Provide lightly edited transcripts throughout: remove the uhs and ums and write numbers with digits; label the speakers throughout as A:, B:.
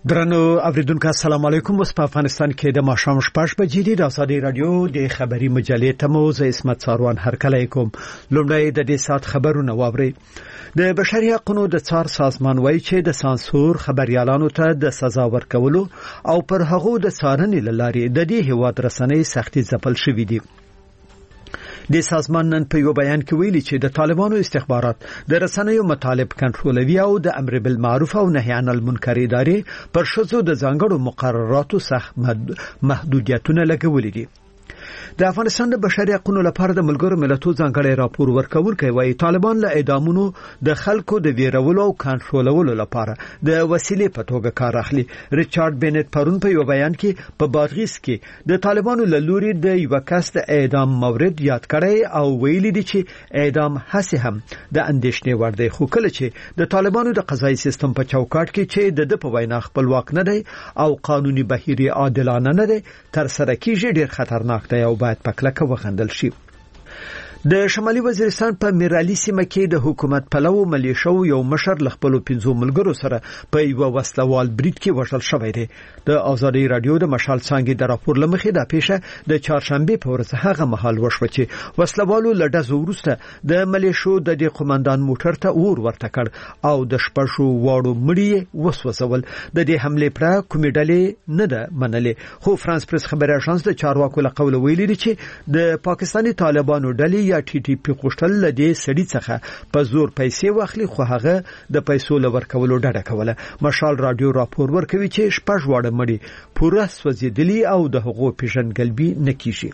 A: درنو اوریدونکو السلام علیکم. اوس په افغانستان کې د ماښام 6 بجې د ازادي رادیو د خبري مجلې تموز عصمت ساروان هرکلی کوم. لومړی د دې سات خبرونه واوري. د بشري حقوقو د څار سازمان وایي چې د سانسور خبريالانو ته د سزا ورکولو او پر هغو د څارنې لارې د دې هیواد رسنۍ سختي ځپل شوې دي. د سازمان نن په یو بیان کې ویلي چې د طالبانو استخبارات د رسنیو مطالب کنټرولوي او د امر بالمعروف او نهي عن المنکر ادارې پر شذو د ځانګړو مقرراتو سخت محدودیتونه لګولي دي. د افغانستان د بشري حقوقو لپاره د ملګرو ملتونو ځانګړی راپور ورکوونکی وایي طالبان له اعدامونو د خلکو د ویرولو او کنټرولولو لپاره د وسیلې په توګه کار اخلي. ریچارډ بینټ پرون په یو بیان کې په بادغیس کې د طالبانو له لوري د یو کس د اعدام مورد یاد کړی او ویلي دي چې اعدام هڅه هم د اندېښنې وړ دی. خو کله چې د طالبانو د قضایي سیستم په چوکاټ کې چې د په وینا خپلواک نه دی او قانوني بهیر عادلانه نه دی تر سره کیږي ډیر خطرناک دی او باید پکلکه وغندل شي. د شمالي وزیرستان په میرالي سیمه کې د حکومت پلو ملیشو یو مشر لخپل 15 ملګرو سره په یو وسلوال بریټ کې وژل شوی دی. د ازادي رادیو د مشال څنګه د راپور لمخې د پیښه د چهارشنبه په ورځ هغه مهال وشو چې وسلوالو لډزو ورسته د ملیشو د قومندان موټر ته اور ورته کړ او د شپږو واړو مړي وسوسول. د دې حمله پر کومې ډلې نه ده منلې. خو فرانس پریس خبري اژانس د چارواکو له قوله ویلي دی چې د پاکستاني طالبانو ډلې یا ټي ټي پی کوشتل لدې سړي څخه په زور پیسې واخلي خو هغه د پیسو لور کولو ډډه کوله. مشال رادیو راپور ورکوي چې شپږ واړه مړي پوره سوځیدلي او د حقوقو پیژندګلوي نکېږي.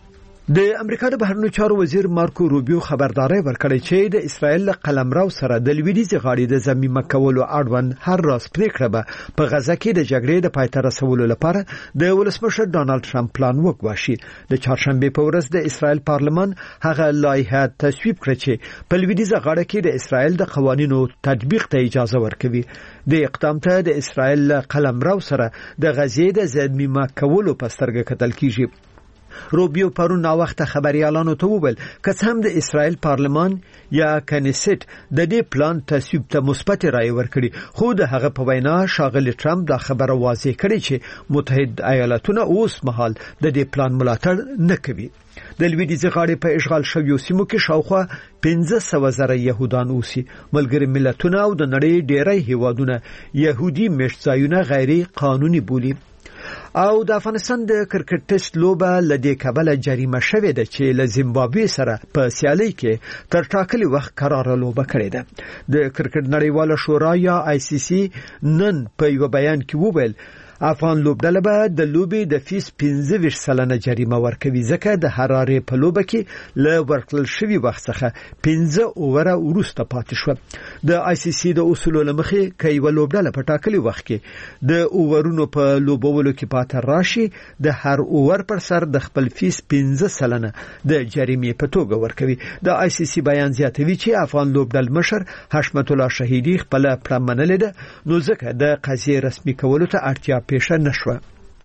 A: د امریکا د بهرنیو چارو وزیر مارکو روبیو خبرداري ورکړې چې د اسرایل قلمرو سره د لویدیځ غاړې د ضمیمه کولو اړوند هر راز پریکړه به په غزا کې د جګړې د پای ته رسولو لپاره د ولسمشر ډانلډ ټرمپ پلان وګواشي. د چهارشنبه په ورځ د اسرایل پارلمان هغه لایحه تصویب کړه چې په لویدیځ غاړه کې د اسرایل د قوانینو تطبیق ته اجازه ورکوي. د اقدام ته د اسرایل قلمرو سره د غزې د ضمیمه کولو په سترګه کتل کیږي. روبیو پرون نا وخت خبريالانو ته وویل که هم د اسرایل پارلمان یا کنیست د دې پلان تصویب ته مثبت رائے ورکړي خو د هغه په وینا شاغلی ټرمپ دا خبره واضح کړي چې متحد ایالاتونه اوس مهال د دې پلان ملاتړ نه کوي. د لویدیځ غاړې په اشغال شویو سیمو کې شاوخوا 15,000 يهودان اوسي. ملګری ملتونه او د نړۍ ډېری هیوادونه يهودي مشځایونه غیر قانوني بولي. او د افغانستان د کرکټ ټیسټ لوبه لدې کابل جریمه شوې ده چې له زیمبابوې سره په سیالي کې تر ټاکلي وخت قرار لوبه کړې ده. د کرکټ نړیواله شورا یا آی سی سی نن په یو بیان کې وویل افغان لوبډله به د لوبې د فیس 15% جریمه ورکوي ځکه د حرارې په لوبه کې له ورکړل شوی وخت څخه 15 اووره وروسته پاتې شو. د آی سی سی د اصولو لمخې کوي ولوبډله په ټاکلي وخت کې د اوورونو په لوبولو کې پاتې راشي د هر اوور پر سر د خپل فیس 15% د جریمې په توګه ورکوي. د آی سی سی بیان زیاتوي چې افغان لوبډل مشر حشمت الله شهیدی خپل پلان منلې ده نو ځکه د قضیې رسمي کولو ته اړتیا پیښه نشوه.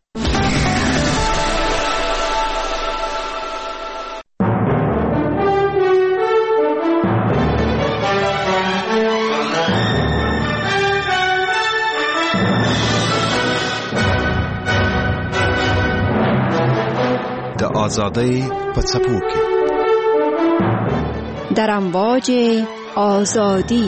B: د آزادۍ په څپو کې
C: در امواج آزادی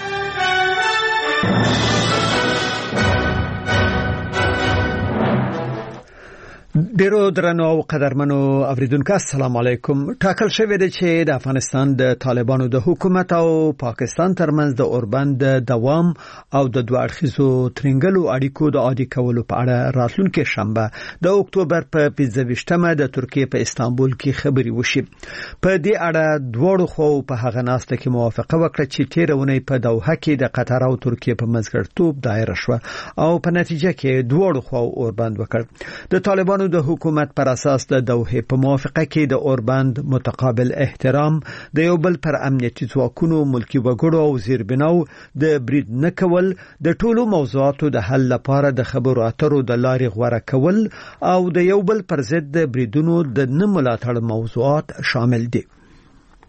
A: ډیرو درنو او قدرمنو اوریدونکو السلام علیکم. ټاکل شوې ده چې د افغانستان د طالبانو د حکومت او پاکستان ترمنځ د اوربند د دوام او د دوه اړخیزو ترنګلو اړیکو د عادي کولو په اړه راتلونکي شنبه د اکتوبر په 15مه د ترکیه په استانبول کې خبري وشي. په دې اړه دوه خو په هغه ناسته کې موافقه وکړه چې تیرونه په دوحه کې د قطر او ترکیه په منځګړیتوب دایره شو او په نتیجه کې دوه خو اوربند وکړ. د طالبانو د حکومت پر اساس د دوحه په موافقه کې د اوربند متقابل احترام د یو بل پر امنیتي ځواکونو ملکی وګړو او زیربناو د برید نه کول د ټولو موضوعاتو د حل لپاره د خبرو اترو د لارې غوړه کول او د یو بل پر ضد د بریدونو د نه ملاتړ موضوعات شامل دي.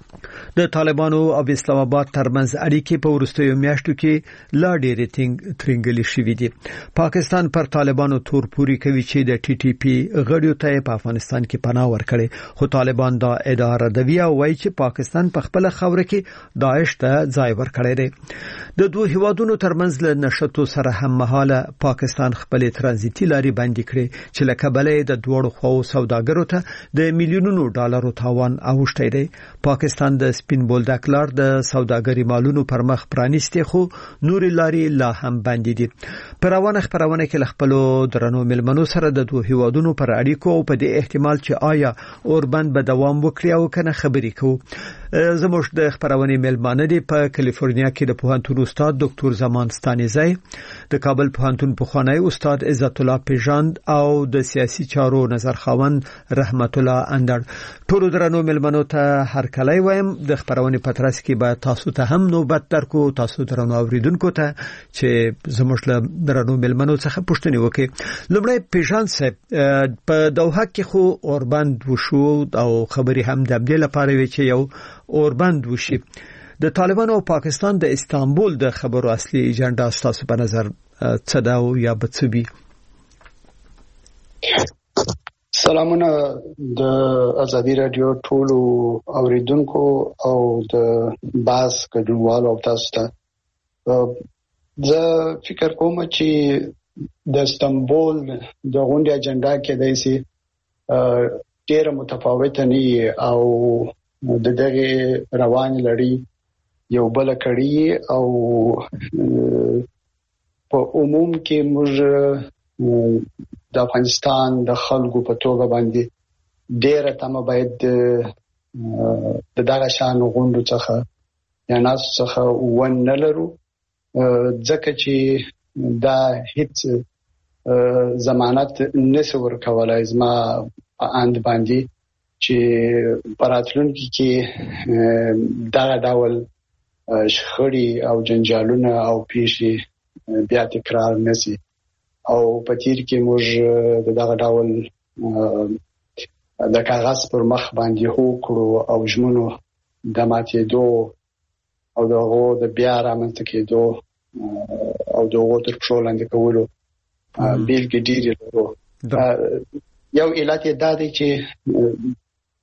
A: د طالبانو او اسلام آباد ترمنځ اړیکې په وروستیو میاشتو کې لا ډېرې ترنګلې شوې دي. پاکستان پر طالبانو تور پوري کوي چې د ټي ټي پی غړیو ته په افغانستان کې پناه ورکړي، خو طالبان دا ادعا ردوي او وایي چې پاکستان په خپل خوره کې داعش ته ځای ورکړی دی. د دوه هیوادونو ترمنځ له نشټو سره هم مهاله پاکستان خپل ترانزیتي لارې بندي کړې چې له کبله د دوړو خواو سوداګرو ته د میلیونونو ډالرو تاوان اوښتی دی. پاکستان د سپین بولدک لار د سوداګري مالونو پر مخ پرانیسته، خو نور لارې لا هم بندي دي. پر روانه خبرونه کې خپل درنو ملمنو سره د دوه هیوادونو پر اړیکو او په دې احتمال چې آیا اوربند به دوام وکړي او کنه خبرې کوو. زموږ د خبرونه ملمانه دي په کالیفورنیا کې د پوهنتون استاد ډاکټر زمان ستانیزی، د کابل پوهنتون پخوانی استاد عزت الله پیژاند او د سیاسي چارو نظرخواند رحمت الله اندړ. ټول درنو ملمنو ته هر کله وایم د خبرونه پترس کې به تاسو ته هم نوبت درکو، تاسو درنو اوریدونکو ته چې زموږ له درنو ملمنو څخه پوښتنه وکړي. لومړی پیژاند صاحب، په دوحه کې خو اوربند وشو او خبري هم د دې لپاره وی چې یو اوربند وشي. د طالبانو او پاکستان د استانبول د خبرو اصلي ایجنډا ستاسو په نظر څه دا او یا بڅبي؟
D: سلامونه د ازادي رادیو ټولو اوریدونکو او د باز کډوالو او تاسو ته. زه فکر کوم چې د استانبول د غونډې اجنډا کې د سي ډېر متفاوت نه او د دغه روان لړۍ یو بل کړي او په عموم کې موږ د افغانستان د خلکو په توګه باندې ډېر تمه باید د دغه شان غونډو څخه یا ناس څخه ونه لرو، ځکه چې دا هیڅ ضمانت نشي ورکولای زما په اند باندې چې پراتلونکي کې دا ډول شخړې او جنجالونه او پیښې بیا تکرار نشي. او په تیر کې موږ دغه ډول د کاغذ پر مخ باندې هوکړو او ژمنو د ماتېدو او دغه د بیا رامنځته کېدو او دغه تر پښو لاندې کولو بیلګې ډېرې لرو. یو علت یې دا دی چې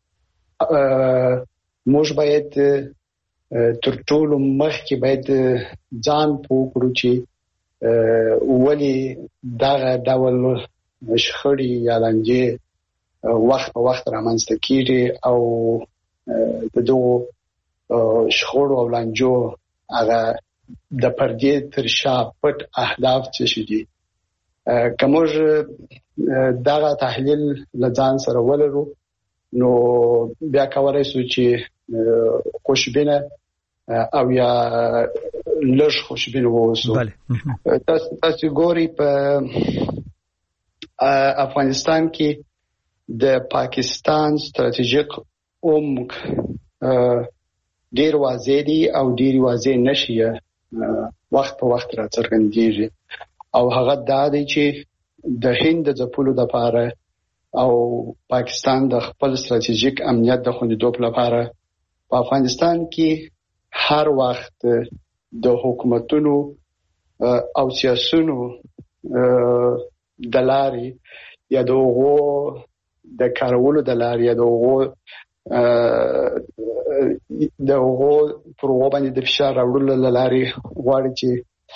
D: موږ باید تر ټولو مخکې باید ځان پوه کړو چې ولې دغه ډول شخړې یا لانجې وخت په وخت رامنځته کیږي او د دغو شخړو او لانجو هغه د پردې تر شا پټ اهداف څه شي دي. که موږ دغه تحلیل له ځان سره ولرو نو بیا کولای شو چې خوشبینه او یا لږ خوشبینه ووسو. تاسو ګوري په افغانستان کې د پاکستان ستراتیژیک عمق ډیر واضح دی او ډیر واضح نشي وخت په وخت راڅرګندېږي او هغه دا دی چې د هند د ځپلو لپاره او پاکستان د خپل ستراتیژیک امنیت د خوندیتوب لپاره په افغانستان کې هر وخت د حکومتونو او سیاسيونو د لارې یا د کارولو د لارې یا د پر باندې د فشار راوړلو لارې غواړي چې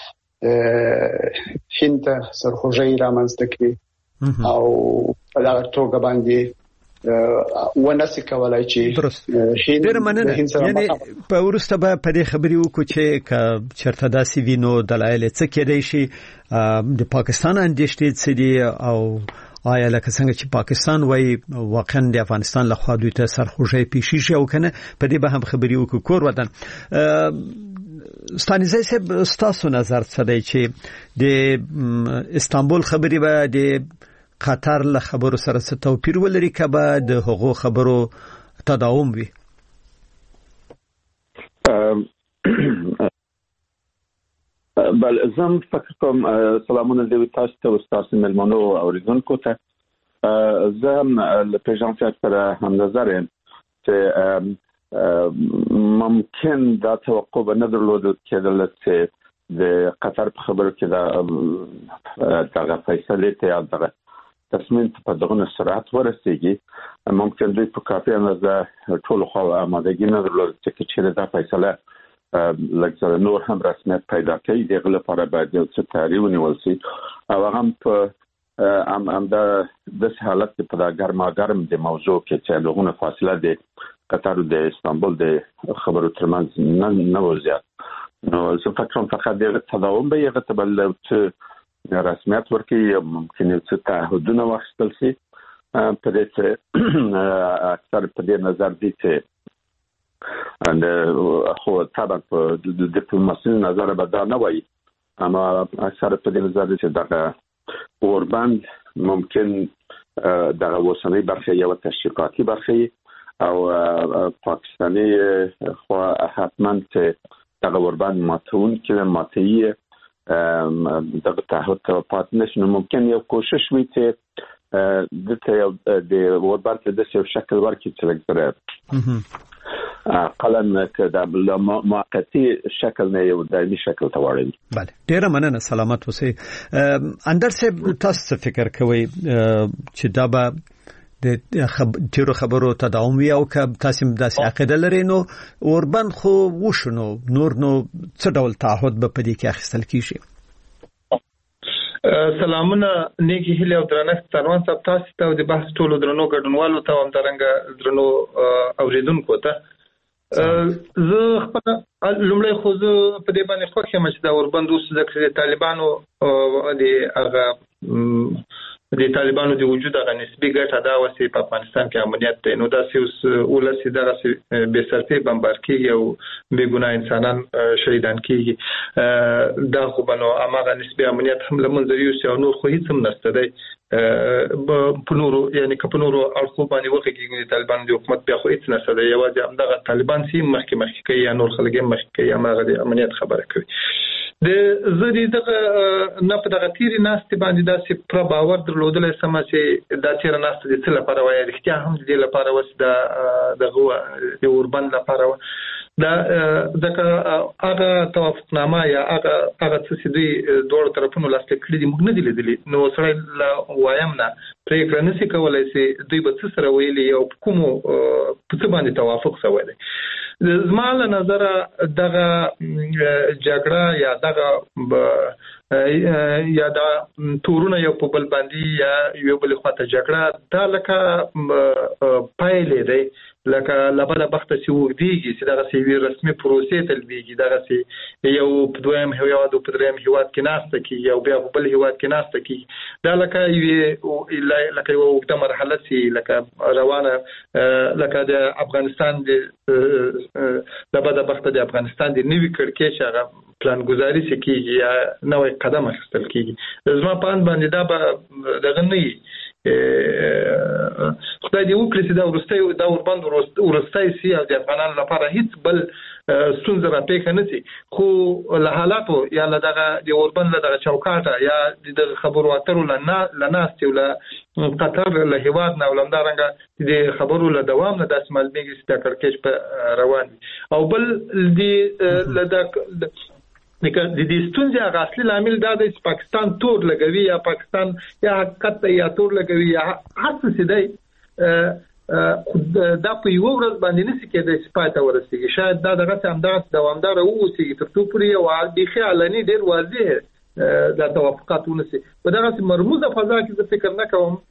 D: هند سرخوږی رامنځته کړي او په دغه توګه باندې ونسي کولای چې
A: ډېر مننه. یعنی په ورسته به په دې خبرې وکړو چې چرته داسې وینو دلایل څه کېدای شي د پاکستان اندېښنې څه دي او آیا لکه څنګه چې پاکستان وایي واقعا د افغانستان له خوا دوی ته سرخوږی پیښ شي او کنه په دې به هم خبرې وکړو. کور وطن ستانیزی صاحب، ستاسو نظر څه دی چې د استانبول خبرې به د قطر له خبرو سره څه توپیر ولري که به د هغو خبرو تداوم وي؟
E: بل زم فکر کوم سلامونه دی تاسو ته او تاسو ملمنو اوریدونکو ته. زه له پیژان سره هم نظر یم چې ممکن دا توقع به نه درلود کېدل چې د قطر په خبرو کې دا فیصله ته دا تصمیم په دغه سرعت ورسیږي. ممکن دوی په کافي اندازه ټول خو آمادګي نه درلود چې دا فیصله لکه نور هم رسمیت پیدا کوي. دغه لپاره باید یو څه تیاری ونیول شي او هم په د حالت په دا ګرم د موضوع کې چې لغونه فاصله د قطر او د استانبول د خبرو ترمنځ نه وزیات. نو زه فکر فقط د تداوم به یو تبل چې رسمیت ورکړي ممکن یو څه تعهدونه واخیستل شي په دې چې اکثر په دې نظر دي چې خو طبعا په دیپلوماسي نظر به دا نه وایي، اما اکثر په دې نظر دي چې دغه اوربند ممکن دغه وسنۍ برخه یو تشریفاتي برخه او پاکستانی خو حتما چې دغه اوربند ماتون کې ماتي دغه تعهد ته پات نشي. ممکن یو کوشش وي چې د اوربند د یو شکل ورکړي چې لږ قلن کدا بل موقتی شکل نه یو دایمي شکل ته وړي.
A: بله ډیره مننه، سلامت اوسئ. اندر صاحب تاسو فکر کوئ چې دا به د خبرو تداوم وي او که تاسو داسې عقیده لرئ نو اوربند خو وشنو نور نو څه ډول تعهد به په دې کې اخیستل کیږي؟
F: سلامونه نیکی هیله او درنښت تروان صاحب تاسو ته د بحث ټولو درنو ګډونوالو ته هم درنګ درنو اوریدونکو ته زه خپل لومړی خو زه په دې باندې خوښ یم چې دا اوربند اوس د طالبانو د طالبانو د وجود هغه نسبي ګټه دا وسی په افغانستان کې امنیت دی. نو دا اوس ولسی دغه به سرتي بمبار کیږي او بے ګناه انسانان شهیدان کیږي. دا خو بنو امغه نسبي امنیت هم لمنځري او نور خو هیڅ هم نشته دی. په نورو یعنی کپنورو اړخو باندې وکړي طالبان د حکومت بیا خو هیڅ نشته دی. یوازې هم دغه طالبان سیم مخکې کوي یا نور خلک مخکې کوي امغه د امنیت خبره کوي. د زری دغه نه په دغه تیری ناست باندې داسې پر باور درلودل سم چې دا تیر ناست د څه لپاره وایي اړتیا هم د لپاره وس د اوربند لپاره دا دغه هغه توافقنامه یا هغه څه دوی دوه طرفونو لاسلیک کړي دي موږ نه دي لیدلي. نو سره وایم نه پریکړه نشي کولای چې دوی به څه سره ویلي او کوم په څه باندې توافق شوی دی. زما له نظر دغه جګړه یا دغه یا دا تورونه یو په بل باندې یا یو بل خواته جګړه دا لکه پایلې دی لکه لبله بخته چې وګديږي چې دغه سی رسمي پروسې تلبيږي دغه سی یو په دویم هیواد او په دریم هیواد کې ناشته کی یو بیا په بل هیواد کې ناشته کی دا لکه یو وګړه مرحله سی لکه روانه لکه د افغانستان د لبله بخته د افغانستان د نیوی کړکېچ هغه پلان گزاري سکیږي یا نوې قدم اخیستل کیږي. زما په باندې دا دغه نه خدای دې وکړي چې دا اوربند ورستای سي او د افغانانو لپاره هیڅ بل ستونزه را پیښ نه سي. خو له حالاتو یا له دغه د اوربند له دغه چوکاټه یا د خبرو اترو لناست او له قطر له هیواد نه ولندارنګ د خبرو له دوام نه داس معلومیږي چې دا کړکېچ په روان او بل دی لدا د دې ستونزې هغه اصلي عامل دا دی چې پاکستان تور لګوي یا پاکستان یا حقیقت یا تور لګوي یا هر څه دی دا په یو ورځ باندې نشي کېدای چې پاتې ورسیږي. شاید دا دغه همدغه دوامدار اوسي تر څو پورې او د خیالني ډیر واضح دا توافقات ونسي په دغه مرموزه فضا کې زه فکر نه کوم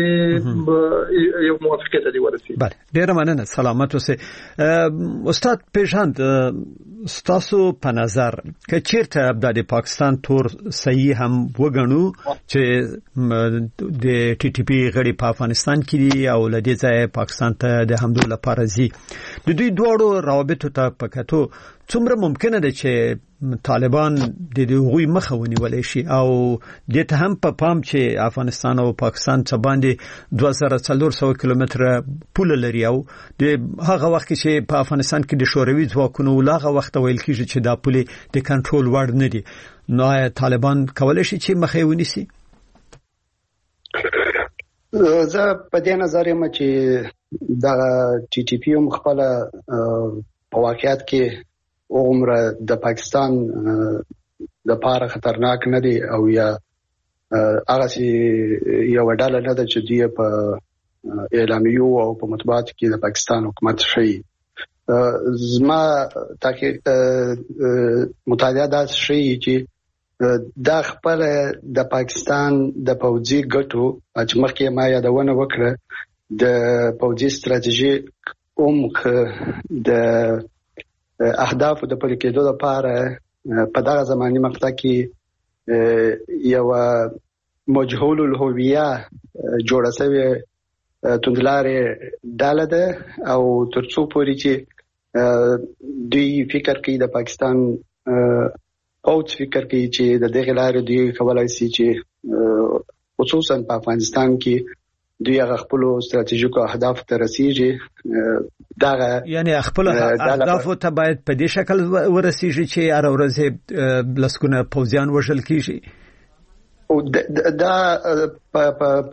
F: یو موافقت دی ورسي.
A: بله ډیره مننه، سلامت اوسئ. استاد پیژاند ستاسو په نظر که چیرته د پاکستان تور صحیح هم وګڼو چې د ټي ټي پی غړي په افغانستان کې دي او لدې ځای پاکستان ته د حمله لپاره زی د دوی دوړو روابط ته پکاتو څومره ممکنه ده چې طالبان د دوی مخه ونیول شي او د ته هم په پام چې افغانستان او پاکستان څخه باندې 2400 کیلومتر پول لري او د هغه وخت چې په افغانستان کې د شوروي ځواکونو ولغه وخت ویل کیږي چې دا پول د کنټرول وړ نه دي. نو طالبان کولای شي چې مخه ونیسي؟
D: زه په دې نظر یم چې د ټي ټي پی خپل په واقعیت کې عمر د پاکستان د پاره خطرناک نه دی او یا هغه یو ډول نه ده چې دی په اعلامیو او په مطبوعات کې د پاکستان حکومت شي زما تحقیق مطالعه دا شي چې دا خپل د پاکستان د پوځي ګټو چې مخکې ما یادونه وکړه د پوځي ستراتیژي عمق د اهداف د پلي کېدو لپاره په دغه زماني مقطع کې یو مجهول الهویه جوړه شوی توندلارې ډاله ده او ترڅو پورې چې دوی فکر کوي د پاکستان پوځ فکر کوي چې د دغه لارې دوی کولای شي چې خصوصا په افغانستان کې دوی هغه خپل ستراتیژیکو اهداف ته رسیږي دا
A: یعنی خپل اهداف ته باید په دې شکل ورسیږي چې هر ورځ لسکونه پوځیان وژل کیږي
D: او دا په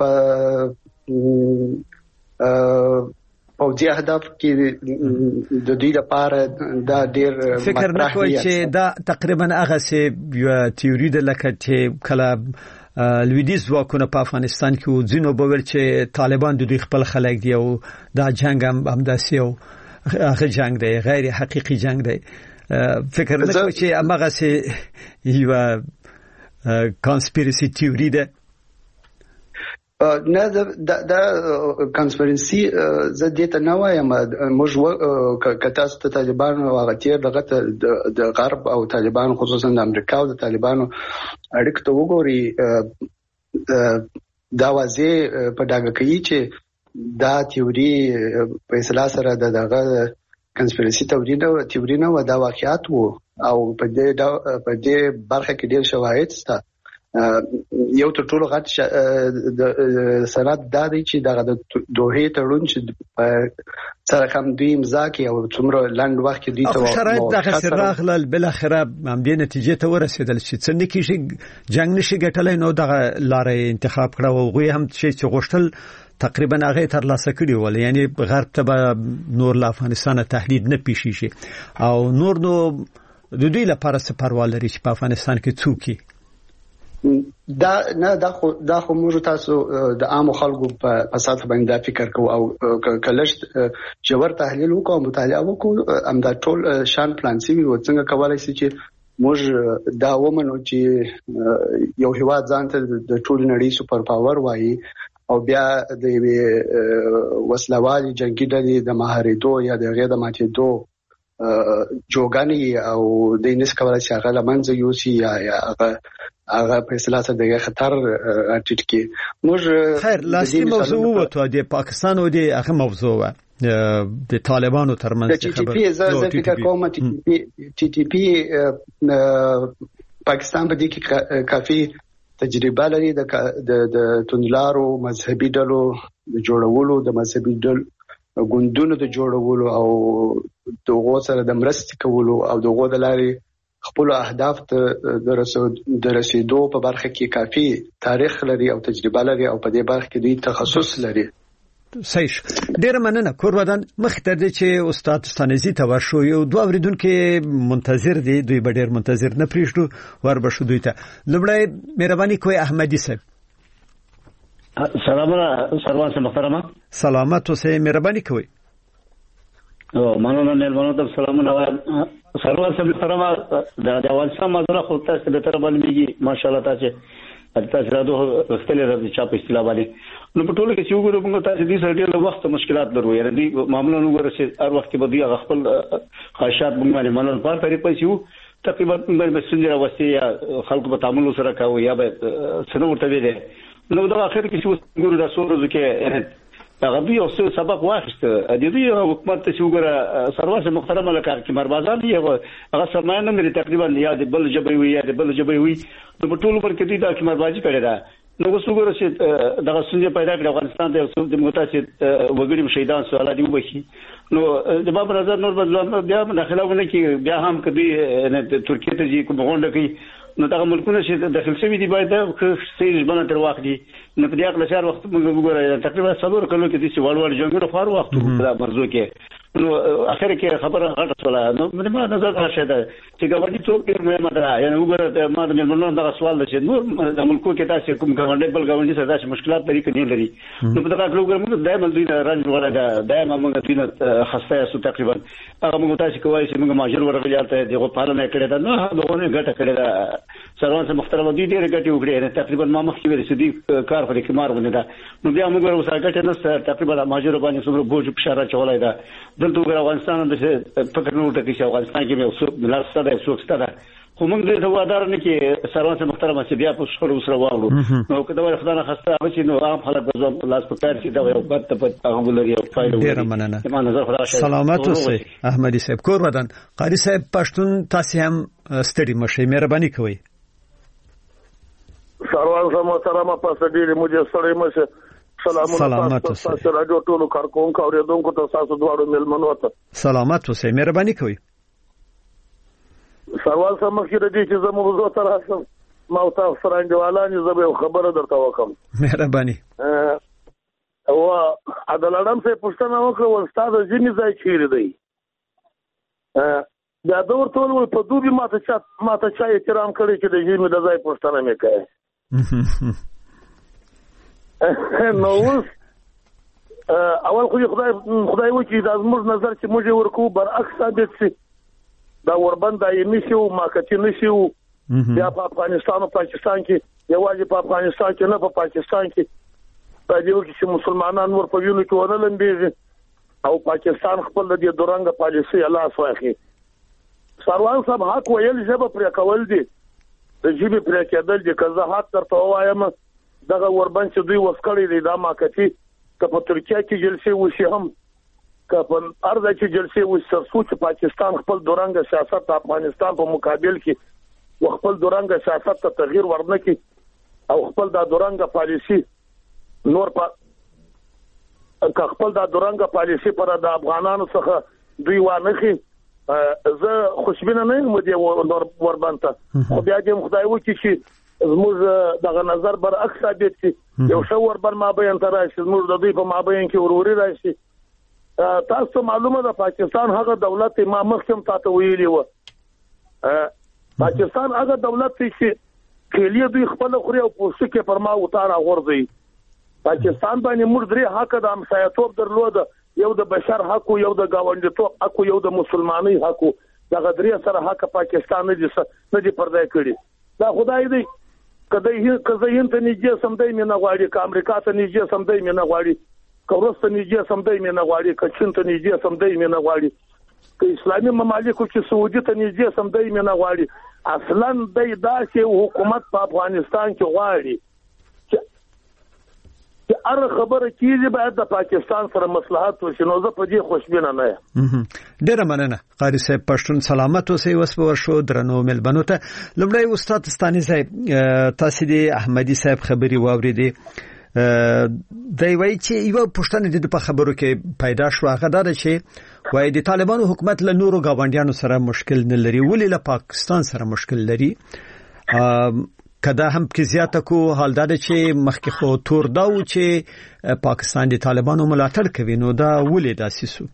D: پوځي اهداف کې د دې لپاره دا ډېر
A: فکر نه کوي چې دا تقریبا هغه څه یو تیوري ده لکه چې کله لویدیز واکونه په افغانستان کې ځینو بول چې طالبان د دوی خپل خلک دی او دا جنگ هم داسې او هغه جنگ دی غیر حقيقي جنگ دی فکر نه کوي چې هغه څه یو کانسپیرسی تیوري ده
D: نه دا کانسپیرسی زه دې ته نه وایم موږ کته ست طالبان او هغه تیر دغه د غرب او طالبان خصوصا د امریکا او د طالبانو اړیکې ته وګوري دا واځي په دغه کې چې دا تیوري په اصطلاح سره دغه کانسپیرسی تیوري نه و دا واقعیت وو او په دې برخه کې ډېر شواهد شته یو تر ټولو غټ د سند دا دی چې دغه د دوه تړون چې سره کوم دوی امضا کوي او څومره لاند وخت کې دوی ته
A: شرایط دغه سراغ بل اخره هم دې نتیجې ته ورسېدل چې څنګه کې جنگ نشي ګټلای نو دغه لارې انتخاب کړو او غوي هم چې غوښتل تقریبا هغه تر لاسه کړی ول یعنی غرب ته نور له افغانستان تهدید نه پیښی شي او نور نو د دوی لپاره سپاروال لري چې په افغانستان کې څوک
D: دا نه دا خو موږ تاسو د عام خلکو په ساته باندې فکر کوو او کلهش جوړ تحلیل وکړو مطالعه وکړو ام دا ټول شان پلان سی وي څنګه کولای شي چې موږ دا ومنو چې یو هیواد ځانته د ټول نړۍ سپر پاور وایي او بیا د وسلوالي جنگي ډلې د مهاریدو یا د غیر د ماتېدو جوګانی او د نس کولای شي هغه لمنځه یوسي یا هغه په اصطلاح سره د خطر ټیټ کې موږ
A: خیر لاسي موضوع وته د پاکستان او د هغه موضوع د طالبانو ترمنځ
D: خبره د فکر کوم ټي ټي پی پاکستان په دې کې کافي تجربه لري د توندلارو مذهبي ډلو د جوړولو د مذهبي ډلو ګوندونو د جوړولو او دغه سره د مرستې کولو او دغه د لارې خپل اهداف ته د رسیدو په برخه کې کافي تاریخ لري او تجربه لري او په دې برخه کې دوی تخصص لري
A: صحیح ډیر مننه کورودان مخته دي چې استاد ستانزي ته ورشو یو دوه اوریدونکو منتظر دي دوی به ډیر منتظر نه پریښتو ور بشو دوی ته لمړی مهرباني کوي احمدي صاحب
G: سلام سروان سے محترمه
A: سلامت اوسه مهرباني کوي
G: او مننه مهرباني ته سلامونه سروان سے محترمه د افغانستان مزله خو تاسو به تر باندې ماشاءالله تاسو راځو غوښتل راځي چې په اصطلاح باندې نو په ټولو کې چې وګورو موږ تاسو دې سره ډېر وخت مشکلات لرو یعنی دې معاملې نو ورسې هر وخت به دی خپل خواهشات موږ باندې منل په طریقې شو تقریبا موږ مسنجر واسطه خلکو په تعامل سره کوو یا به څنګه ورته ویل نو دا اخر کې چې وګورو دا څو ورځې کې هغه به یو څه سبق واخیست د دې حکومت چې وګوره سرواسه محترمه لکه چې مربازان دی هغه سرمایه نه لري تقریبا یا د بل جبې وي یا د بل جبې وي نو په ټولو پر کې دي دا چې مربازي کړي دا نو وګوره چې دغه څنګه پیدا کړ افغانستان د متاسد وګړي شهیدان سوال دی وبشي نو د باب نظر نور بدلون بیا داخله ونه کې بیا هم کدي ترکیه ته چې کوم غونډه کوي نو دا ملکونه چې داخل شوی دی باید سیریز باندې تر وخت دی نو په دې اړه شهر وخت موږ وګورئ تقریبا 4 کلو کې د سی وړ جنگونو خور وخت دا مرزو کې نو اخر کې خبره غټه شوله نو ما نظر راشه ده چې ګاونډي څوک ډیر مهمه ده یعنی وګوره ما د ملمنو دا سوال ده چې نور د ملکو کې تاسو کوم ګاونډي بل ګاونډي سره تاسو مشکلات لري کني لري نو په دا کلو موږ دایمه دوی راځي ولا ده دایمه موږ دینه خسته اسو تقریبا هغه موږ تاسو کوی چې موږ ماجر ورغلیاته دغه پالنه کړې ده نو هغه غټه کړې ده سروان سره محترم دي ډېر غټي وګړي تقریبا ما مخکې ویل چې دي کار په کې مار باندې ده نو بیا موږ ورسره غټه نه تقریبا ماجر باندې څومره بوج بشاره چولای ده دلته وګړه افغانستان د فکر نو ټکی چې افغانستان کې به اوسو ملاتړ ده اوسو ستاره خو موږ د هوادار نه کې سروان سره محترم چې بیا په شخړو سره واغلو نو کله ور خدانه خسته چې نو عام خلک په ځان لاس په کار کې دا یو بد په هغه ولري او فایل
A: ډیر مننه سلامات اوسئ احمدي صاحب کور ودان قاری صاحب پښتون تاسو هم ستړي مشه مهرباني کوئ
H: سروان سره محترم په ډیره موږ سره مشه سلامات تاسو راډیو ټولو کارکونکو او ریډونکو ته تاسو دواړو ملمنو ته
A: سلامات اوسئ مهرباني کوئ
H: سروال سره مخکې د دې چې زموږ وزو تر راسم ما او تاسو سره انډیوالان زبې خبره درته وکم
A: مهرباني
H: او عدالتم سه پښتنه وکړه استاد ځینې ځای چیرې دی دا دور ټول په دوبي ماته چا احترام کړی چې د ځینې د ځای پښتنه مې کوي نو اول خو خدای وکړي دا زموږ نظر چې موږ ورکو برعکس ثابت شي دا وربند دایمي شو ماکتی نشو بیا په افغانستان او پاکستان کې یوازې په افغانستان کې نه په پاکستان کې په دې کې چې مسلمانان ور په وینو کې ونه لمبيږي او پاکستان خپل د دورنګ پالیسي الله واخی سروان صاحب حق ویل جبه پر کول دي د جيبه پر کېدل دي که زه حق ترته وایم دغه وربند چې دوی وسکړي دي دا ماکتی که په ترکیه کې جلسه وشي هم که په ارزه چې جلسه وسرسو چې پاکستان خپل دورنګ سیاست افغانستان په مقابل کې خپل دورنګ سیاست ته تغییر ورنکي او خپل د دورنګ پالیسي نور په خپل د دورنګ پالیسي پر د افغانانو څخه دوی وانخي زه خوشبینه نه یم د وربنته خو بیا دې خدای وکړي چې زموږ دغه نظر برعکس ثابت شي یو شو وربن مابین تر راشي زموږ د دوی په مابین کې وروري راشي تاسو معلومه ده پاکستان هغه دولت ما مخکم تاسو ویلی و پاکستان هغه دولت چې کلیه دوی خپل خوري او پوسټ کې فرما وتاره غورځي پاکستان باندې موږ درې حق د امسایتوب درلود یو د بشر حق یو د گاونډیتوب حق یو د مسلمانۍ حق دغه درې سره حق پاکستان نه دي پردای کړی دا خدای دی کله هند ته نږدې سمدای مې نه غواړي که امریکا ته نږدې سمدای مې نه غواړي که روس ته نږدې سمدای مې نه غواړي که چین ته نږدې سمدای مې نه غواړي که اسلامي ممالکو کې سعودي ته نږدې سمدای مې نه غواړي اصلا د داسې حکومت په افغانستان کې غواړي چې هر خبره کیږي باید د پاکستان سره مصلحت وشي نو زه په دې خوشبینه نه یم
A: ډیره مننه قاری صاحب پښتون سلامت اوسئ وسپور شو درنو ملبنو ته لومړی استاد ستاني صاحب تاسو د احمدي صاحب خبري واوریدې دی وایي چې یو پښتنه د په خبرو کې پیدا شو هغه دا چې وایي د طالبانو حکومت له نورو گاونډیانو سره مشکل نه لري ولې له پاکستان سره مشکل لري کدا هم کې زیاته کو حال دا چې مخکې خو تور دا و چې پاکستان د طالبانو ملاتړ کوي نو دا ولې داسې سو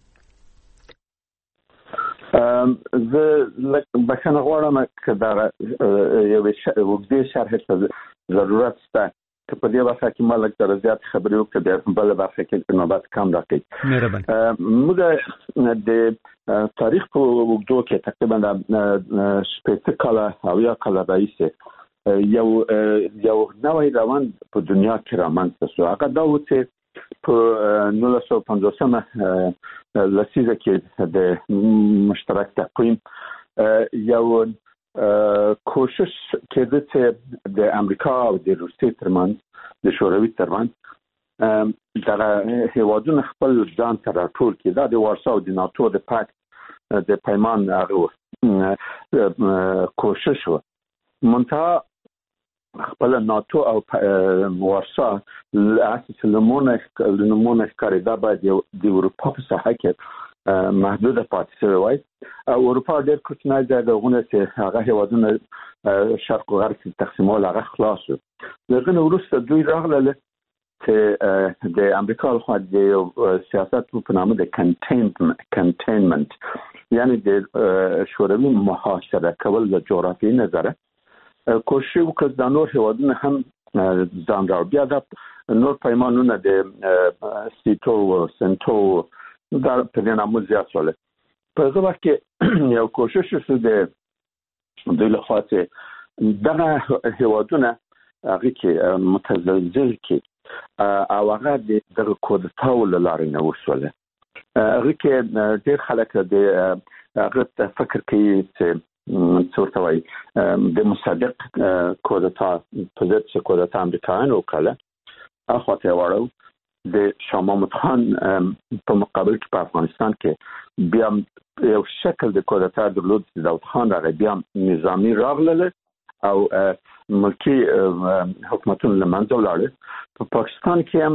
E: زه بخښنه غواړم چې دا یو وګړي شرح ته ضرورت شته که په دې وخت کې مالک تر زیات خبرې وکړي بیا بل وخت کې نوبت کم راکړي
A: مهرباني
E: موږ د تاریخ په وګړو کې تقریبا د شپږ کاله او یا کاله راځي یو نوې روان په دنیا کې رامنځته شو هغه دا و چې په 1950 لسیزه کې د مشترک تقویم یو کوشش کېده چې د امریکا او د روسیې ترمنځ د شوروي ترمنځ دغه هیوادونه خپل ځان ته راټول کړي دا د وارسا او د ناتو د پاکت د پیمان هغه کوشش و منتها خپل ناتو او وارسا اساس لمونه کاریدا باید د اروپا په ساحه کې محدود پاتې شوی وای او اروپا ډېر کوچنی ځای دغه چې هغه هیوادونه شرق او غرب تقسیمول هغه خلاص دغه وروسته دوی راغله چې د امریکا خو د سیاست په نامه د کنټینمنت یعنی د شوروي محاصره کول د جغرافیایي نظره کوشش وکړ د نور هیوادونو هم ځان راو بیا د نور پیمانونه د سیټو او سنټو دا په دې نامه زیات شول په هغه وخت کې یو کوشش وشو د لخوا چې دغه هیوادونه هغه کې متزلزل کې او هغه د کودتاو لارې نه وشول هغه کې ډېر خلک د هغه فکر کوي چې څورته وای د مصدق کودتا په ضد چې کودتا امریکایانو وکړه اخواته وړو د شاه محمود خان په مقابل کې په افغانستان کې بیا یو شکل د کودتا درلود داود خان راغی بیا نظامی راغله او ملکی حکومتونه لمنځه ولاړل په پاکستان کې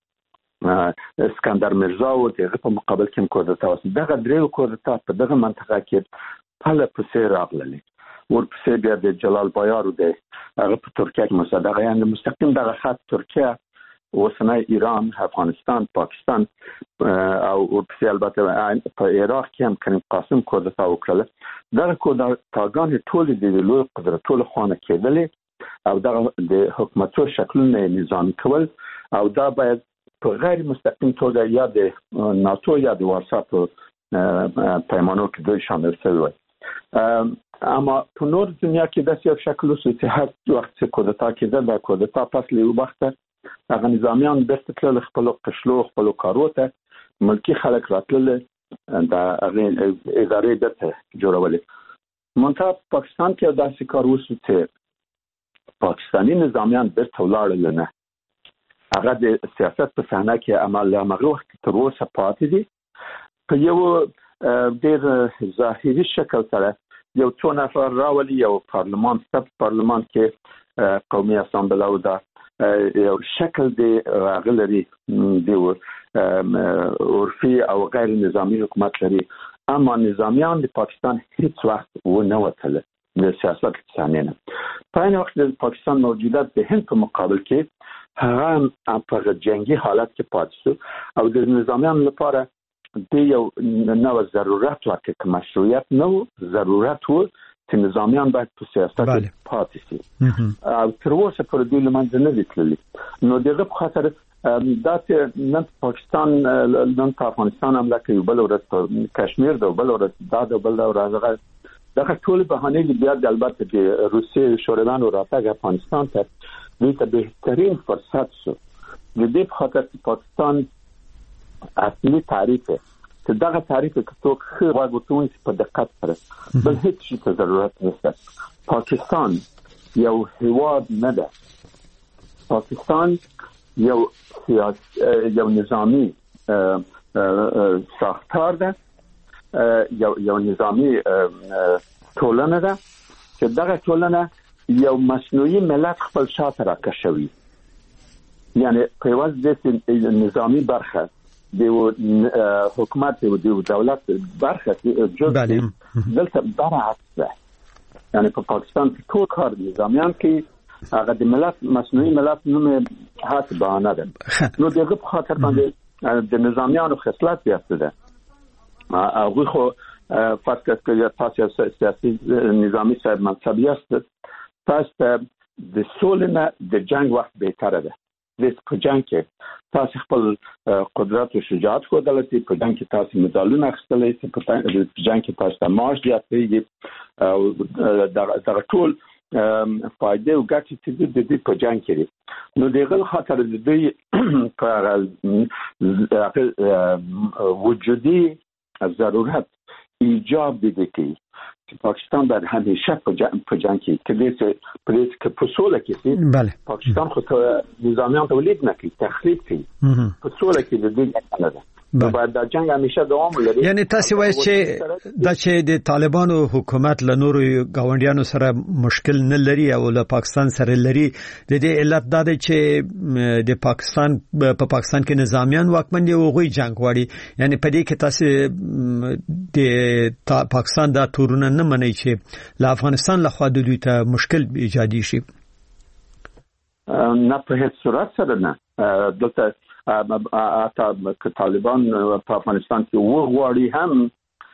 E: هم اسکندر مرزا او دغه په مقابل کې کودتا وسو دغه درې کودتا په دغه منطقه کې په لپسې راغلل ورپسې بیا د جلال بایار او د هغه په ترکیه کې مصدق یعنی مستقیم دغه خط ترکیه اوسنۍ ایران افغانستان پاکستان او ورپسې البته په عراق کې هم کریم قاسم کودتا وکړه دغه کودتاګان ټول د لوی قدرتونو خانه کېدلې او دغه د حکومتو شکلونه نظام کول او دا باید په غیر مستقیم توګه یا د ناتو یا د وارسا په پیمانو کې دوی شامل شوی اما په نور دنیا کې داسې یو شکل وسو چې هر وخت چې کودتا کېده د کودتا پس له وخته هغه نظامیان بیرته تلل خپل قشلو خپل کارو ته ملکی خلک راتلل د هغه ادارې بیرته جوړولې منتها پاکستان کې داسې کار وسو چې پاکستانی نظامیان بیرته ولاړل نه هغه د سیاست په صحنه کې عمل هغه وخت تر اوسه پاتې دي په یو ډېر ظاهري شکل سره یو څو نفر راولي یو پارلمان کې قومي اسامبله او دا یو شکل دی غلري دی عرفي او غیر نظامی حکومت لري اما نظامیان د پاکستان هیڅ وخت و نه وتل د سیاست ثانیه په این وخت د پاکستان موجودیت د هند په مقابل کې هغه په جنگي حالت کې پاتې شو او د نظامیان لپاره د یو نو ضرورت ورته مشروعیت نو ضرورت وو چې نظامیان باید په سیاست پاتې شي او تر اوسه پر دې لمنځه نه وتللی نو دغه په خاطر دا چې نن پاکستان نن په افغانستان حمله کوي بل ورځ په کشمیر د بل ورځ د بل ورځ دغه ټول بهانې بیا د البته د روسیې شورویانو راتګ افغانستان ته دې ته بهترین فرصت شو د دې په خاطر چې پاکستان اصلي تعریف چې دغه تعریف کې څوک خو واغوتون چې په دقت سره بل هیڅ شي ته ضرورت نشته پاکستان یو هیواد نه ده پاکستان یو یو نظامی ساختار ده یو نظامی ټولنه ده چې دغه ټولنه یو مصنوعي ملت خپل شاته راکشوي یعنی په واسطه د نظامی برخه د حکومت او د دولت برخه جزء دلته برعکس ده یعنی په پاکستان کې ټول کار نظامیان کې هغه د ملت مصنوعي ملت نومه هات بهانه ده نو دغه په خاطر باندې د نظامیانو خصلت بیاست ده هغه خو فرض کړئ تاسو سیاسي نظامی صاحب منصبي است تاسو د سولنه د جنگ وخت بهتره ده په جنگ کې تاسو خپل قدرت او شجاعت خو دلته په جنگ کې تاسو مدالونه اخیستلې په جنگ کې تاسو مارش زیاتېږي او دا ټول فائدې او ګټې چې د دې په جنگ کې نو دغه خاطر د دې په وجودي ضرورت ایجاب دي چې پاکستان باید همیشه په جنگ کې کې په سوله کې پاکستان خو نظامیان تولید نه کوي تخریب کوي په سوله کې د دې نه ده باید دا جنگ همیشه دوام ولري.
A: یعنی تاسو وایي چې د طالبانو حکومت له نورو گاونډیانو سره مشکل نه لري او له پاکستان سره لري، د دې علت دا دی چې د پاکستان په پاکستان کې نظامیان واکمن دي او غوي جنگ غواړي. یعنی په دې کې تاسو د پاکستان دا تورونه نه منئ چې له افغانستان له خوا د دوی ته مشکل ایجادي شي؟
E: نه په هیڅ صورت سره نه. دلته که طالبان په افغانستان کې وغواړي هم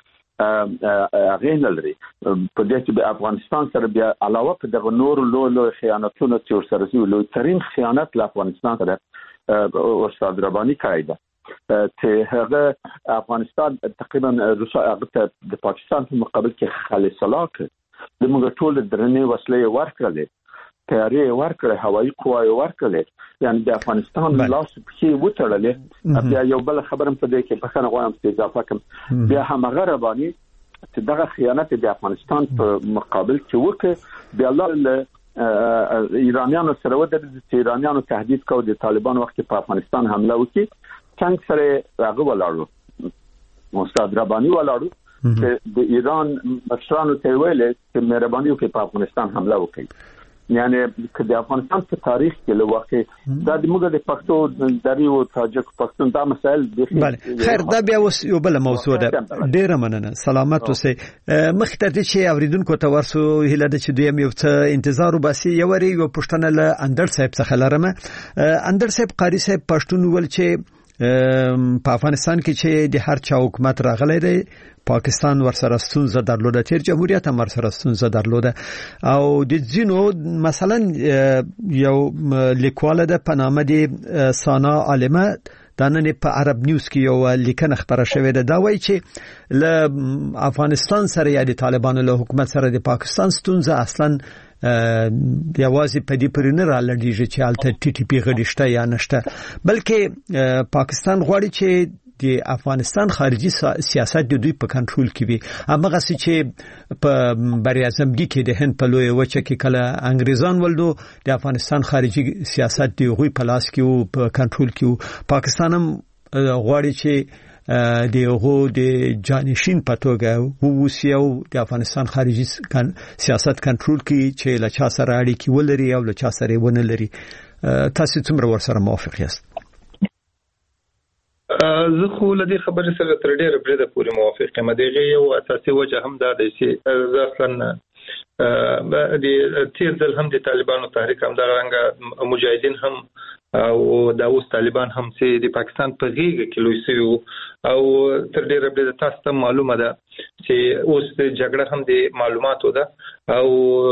E: هغه نه لري. په دې چې د افغانستان سره بیا علاوه په دغه نور لوی خیانتونو چې ورسره شوي، لوی ترين خیانت له افغانستان سره استاد رباني کړی ده چې هغه افغانستان تقریبا هغه د پاکستان په مقابل کې خالص صلاح د موږ ټول درنې وسلې ورکړلې، تیارې ورکړې، هوایي قواوې ورکړلې، یعنی د افغانستان لاس په وتړلې. بیا یو بل خبرم په دې کې په خنه غواړم چې اضافه کوم، بیا هم غرباني چې دغه خیانت د افغانستان په مقابل کې وکړي، بیا الله ایرانیانو سره ودرېد چې ایرانیانو تهدید کوي د طالبان وخت په افغانستان حمله وکړي. څنګه سره هغه ولاړو استاد رباني ولاړو چې د ایران مشرانو ته ویل چې مهرباني وکړئ په افغانستان حمله وکړي. یعنی که د افغانستان په تاریخ کې له واقع دا د موږ د پښتو دری او تاجک پښتون دا مسائل
A: بله خیر دا بیا اوس یو بل موضوع ده. ډیره مننه، سلامت اوسئ. مخکې تر دې چې اوریدونکو ته ورسو هیله ده چې دوی یو څه انتظار وباسي. یو پوښتنه له اندر صاحب څخه لرم. اندر صاحب قاری صاحب پښتون ول چې په افغانستان کې چې د هر چا حکومت راغلی دی، پاکستان ورسره ستونزه درلوده، تیر جمهوریت هم ورسره ستونزه درلوده او د ځینو مثلا یو لیکواله ده په نامه د سانا عالمه دا نن په عرب نیوز کې یو لیکنه خبره شوې ده. دا وایي چې له افغانستان سره یا د طالبانو له حکومت سره د پاکستان ستونزه اصلا یوازې په دې پرې نه رالړېږي چې هلته ټي ټي پی غړي شته یا نشته، بلکې پاکستان غواړي چې د افغانستان خارجي سیاست د دوی په کنټرول کې وي. هغه څه چې په بر اعظم کې د هند په لوی وچه کې کله انګریزان ولدو د افغانستان خارجي سیاست د غوي په لاس کې او په کنټرول کې او پاکستان هم غواړي چې دغه د جانشین په توګه ووسیو د افغانستان خارجي سیاست کنټرول کې چې له چا سره اړیکې ولري او له چا سره ونه لري. تاسو څومره ورسره موافق یاست؟
F: زه خو له دې خبرې سره تر ډېره بریده پورې موافق یم. دغه یو اساسي وجه هم دا دی چې ځکه د تیر ځل هم د طالبانو تحریک هم دا رنګ مجاهدین هم او دا اوس طالبان هم چې د پاکستان په غیږ کې لوی شوی او تر ډېره بریده تاسو ته معلومه ده چې اوس د جګړه هم د معلوماتو ده او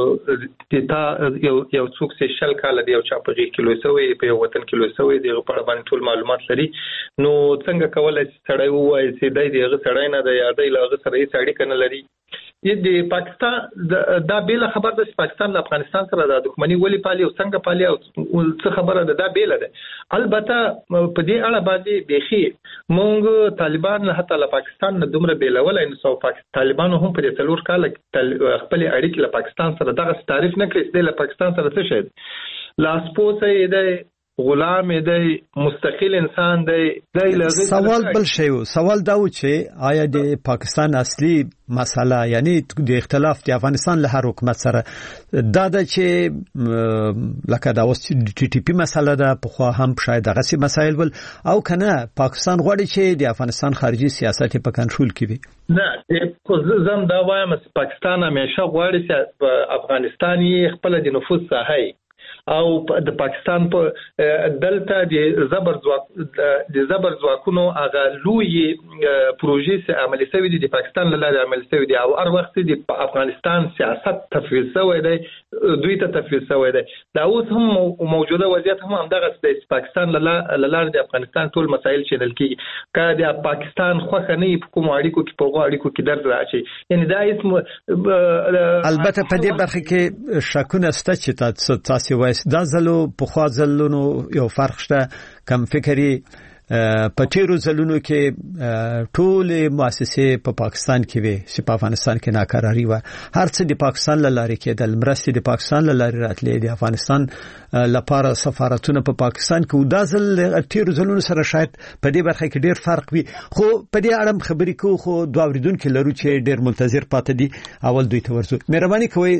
F: یو څوک چې شل کال دی او چا په غیږ کې لوی شوی په یو وطن کې لوی شوی دی په اړه باندې ټول معلومات لري. نو څنګه کولای شي سړی وایي چې دغه سړی نه دی یا دغه سره یې سړی کنه لري. د پاکستان دا بیل خبر ده چې پاکستان له افغانستان سره د دښمنۍ ولې پالي او څنګه پالي او څه خبره ده دا بیل ده. البته په دې اړه باندې بيخي مونږ طالبان حتی له پاکستان نه دومره بیلولای نو سو طالبانو هم په 3 کال خپل اړیکې له پاکستان سره دغه تعریف نه کړی چې له پاکستان سره څه شي لاسپوسه دی، غلام دی، مستقل انسان دی.
A: سوال بل شی و، سوال دا و چې آیا د پاکستان اصلي مسله یعنی د اختلاف د افغانستان له هر حکومت سره دا د چې لکه دا اوس ټي ټي پی مسله ده په خو هم شاید دغه سي مسایل ول او کنه پاکستان غواړي چې د افغانستان خارجي سیاست په کنټرول کې وي؟
F: نه زم دا وایم چې پاکستان همیشه غواړي چې افغانستان خپل د نفوذ ساحه او د پاکستان په دلته د زبر ځواکونو هغه لوی پروژې چې عملي شوی دي د پاکستان له لارې عملي شوی دي او هر وخت د افغانستان سیاست تفویض شوی دی، دوی ته تفویض شوی دی. دا اوس هم موجوده وضعیت هم همدغه دی چې پاکستان له لارې د افغانستان ټول مسایل چینل کیږي. که د پاکستان خوښه نه په کوم اړیکو کې په اړیکو کې درد راشي، یعنی دا اسم
A: البته په دې برخه کې شکونه ست چې تاسو دا زلو په خوا زلونو یو فرق شته. کم فکری په تیرو ځلونو کې ټول مؤسسې په پاکستان کې وي چې په افغانستان کې ناکراری و هر څه د پاکستان لاره کېدل مرستې د پاکستان لاره راتلې د افغانستان لپاره سفارتونه په پاکستان کې ودا ځل تیرو ځلونو سره شاید په دې برخه کې ډیر فرق وي خو په دې اړه خبرې کوو خو دوه اوریدونکو لرو چې ډیر منتظر پاتې دي اول دوی ته ورسو مهرباني کوئ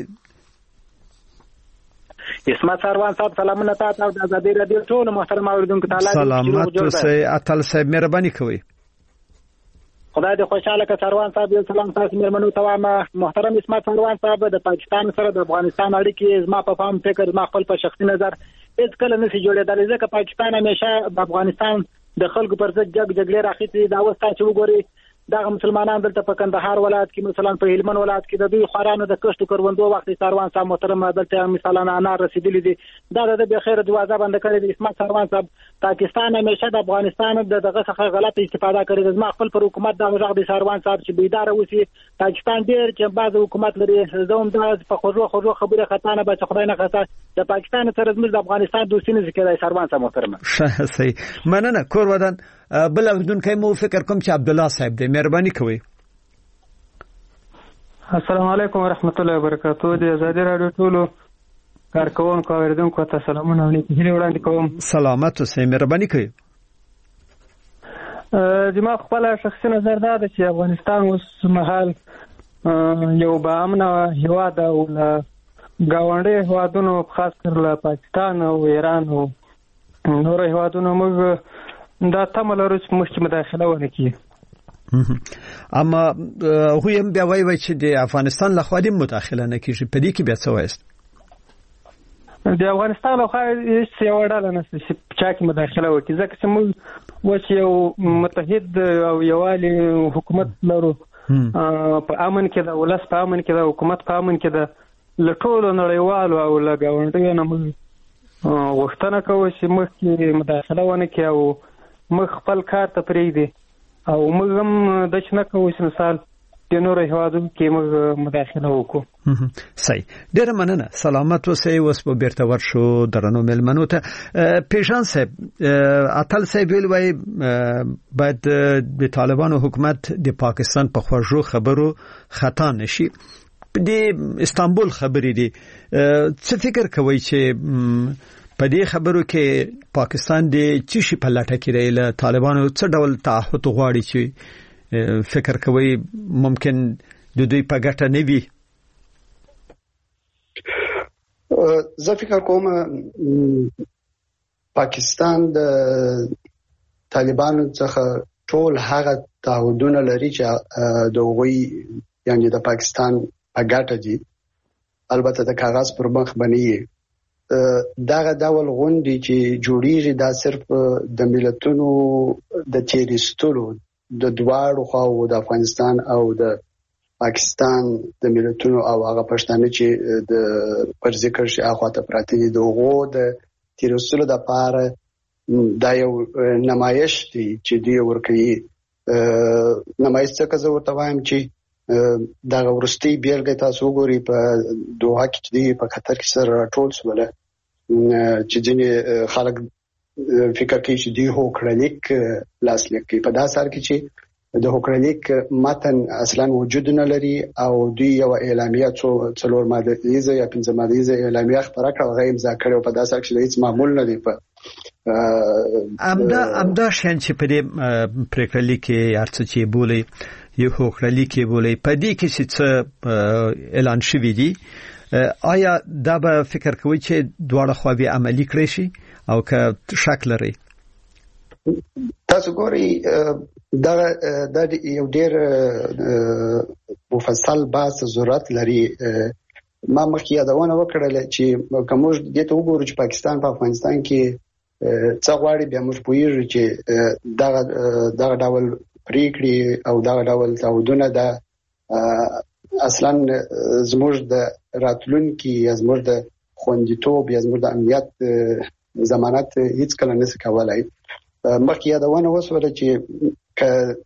I: اسمت سروان صاحب سلامونه تاسو د ازادي رادیو ټول محترم اوریدونکو ته
A: سلامات اوسئ اتل صاحب مهرباني کوئ
I: خدای دې خوشاله کړي سروان صاحب یو سلام تاسو مېرمنو ته محترم اسمت سروان صاحب د پاکستان سره د افغانستان اړیکې زما په فهم فکر زما خپل په شخصي نظر هیڅ کله نشي جوړېدلی ځکه پاکستان همیشه د افغانستان د خلکو پر ضد جګړې راخېتي دا وستا چې وګوري دا مسلمانان دلته په کندهار ولایت کې مثلا په هلمند ولایت کې د دوی خورانو د کښت کروندو وخت سروان صاحب محترم دلته مثلا انار رسیدلی دي دا د بخیر دروازه بند کړې د اسمت سروان صاحب پاکستان همیشه د افغانستان دغه څخه غلط استفاده کړې زما خپل پر حکومت د غږ د سروان صاحب چې بیدار اوسي پاکستان ډیر چې بعض حکومت لري زوم د په خوږو خبره خطا نه بچ خدای نه خطا د پاکستان سره زموږ د افغانستان دوستي نه ذکر سروان صاحب محترم
A: صحیح مننه کور ودان بل اوریدونکو مو فکر کوم چې عبد الله صاحب دې مهرباني کوئ
J: السلام علیکم ورحمت الله وبرکاتہ د ازادي رادیو ټولو کارکونکو اوریدونکو ته سلامونه وړاندې کوم
A: سلامات اوسئ مهرباني کوئ
J: زما خپل شخصي نظر دا دی چې افغانستان اوس مهال یو باامن هیواد او ګاونډي هیوادونو خاص کر له پاکستان او ایران او نور هیوادونو موږ دا تملرو چې مخکې مداخله ونه کړي
A: اما هو هم بیا وایي چې د افغانستان لخوا دې مداخله نه کیږي په دې کې بیا څه وایست
J: د افغانستان لخوا هیڅ یو ډول نه چې چا کې مداخله وکړي ځکه چې موږ اوس یو متحد او یوالي حکومت لرو په امن کې د ولس په امن کې د حکومت په امن کې د لټولو نړیوالو او لګاونډیو نه موږ غوښتنه کوو چې مخکې مداخله ونه کړي او موږ خپل کار ته پرېږدي او موږ هم داسې نه کوو چې مثال د نورو هیوادونو کې موږ مداخله وکړو
A: صحیح ډېره مننه سلامت اوسئ اوس به بیرته ورشو درنو مېلمنو ته پیژان صاحب اتل صاحب ویل باید د طالبانو حکومت د پاکستان په خوږو خبرو خطا نشي د استانبول خبرې دي څه فکر کوي چې په دې خبرو کې پاکستان د چشي په لټه کې دی له طالبانو څه ډول تعهد غواړي چې فکر کوي ممکن د دوی په ګټه نه وي
D: زه فکر کوم پاکستان د طالبانو څخه ټول هغه تعهدونه لري چې د غوي یعنی د پاکستان په ګټه دي البته د کاغذ پر مخ باندې دغه ډول غونډې چې جوړیږي دا صرف د ملتونو د تیریستلو د دواړو خواو د افغانستان او د پاکستان د ملتونو او هغه پښتانه چې د پر ذکر شي اخواته پراته دي دغه د تیریستلو د پاره دا یو نمایش دی چې دی ورکوي نمایش څخه زه ورته وایم چې دا ورستي بیلګه تاسو وګورئ په دوحه کې دی په قطر کې سره ټول سواله چې ځینې خلک فکر کوي چې دی هوکړلیک لاسلیک کوي په داسې حال کې چې د هوکړلیک متن اصلا وجود نه لري او دوی یو اعلامیه څلور ماده یا پنځه ماده اعلامیه خبره کړه هغه امضا کړو په داسې حال کې هیڅ معمول نه دی په
A: امدا شین چې په دې پریکړلیک کې ارڅ چې بولی یو هوکړلیک بولی په دې کې چې اعلان شوی دی آیا دا به فکر کوي چې دواړه خواوې عملی کړی شي او که شک لري
D: تاسو ګورئ دا یو ډېر مفصل بحث ضرورت لري ما مخکې یادونه وکړله چې کوم دې ته وګورو چې پاکستان په افغانستان کې څه غواړي بیا موږ پوهیږو چې دغه ډول پریکړې او دغه ډول تعهدونه د اصلا زموږ د راتلونکي یا زموږ د خوندیتوب یا زموږ د امنیت ضمانت هیڅ کله نشي کولای مخکې یادونه وسوله چې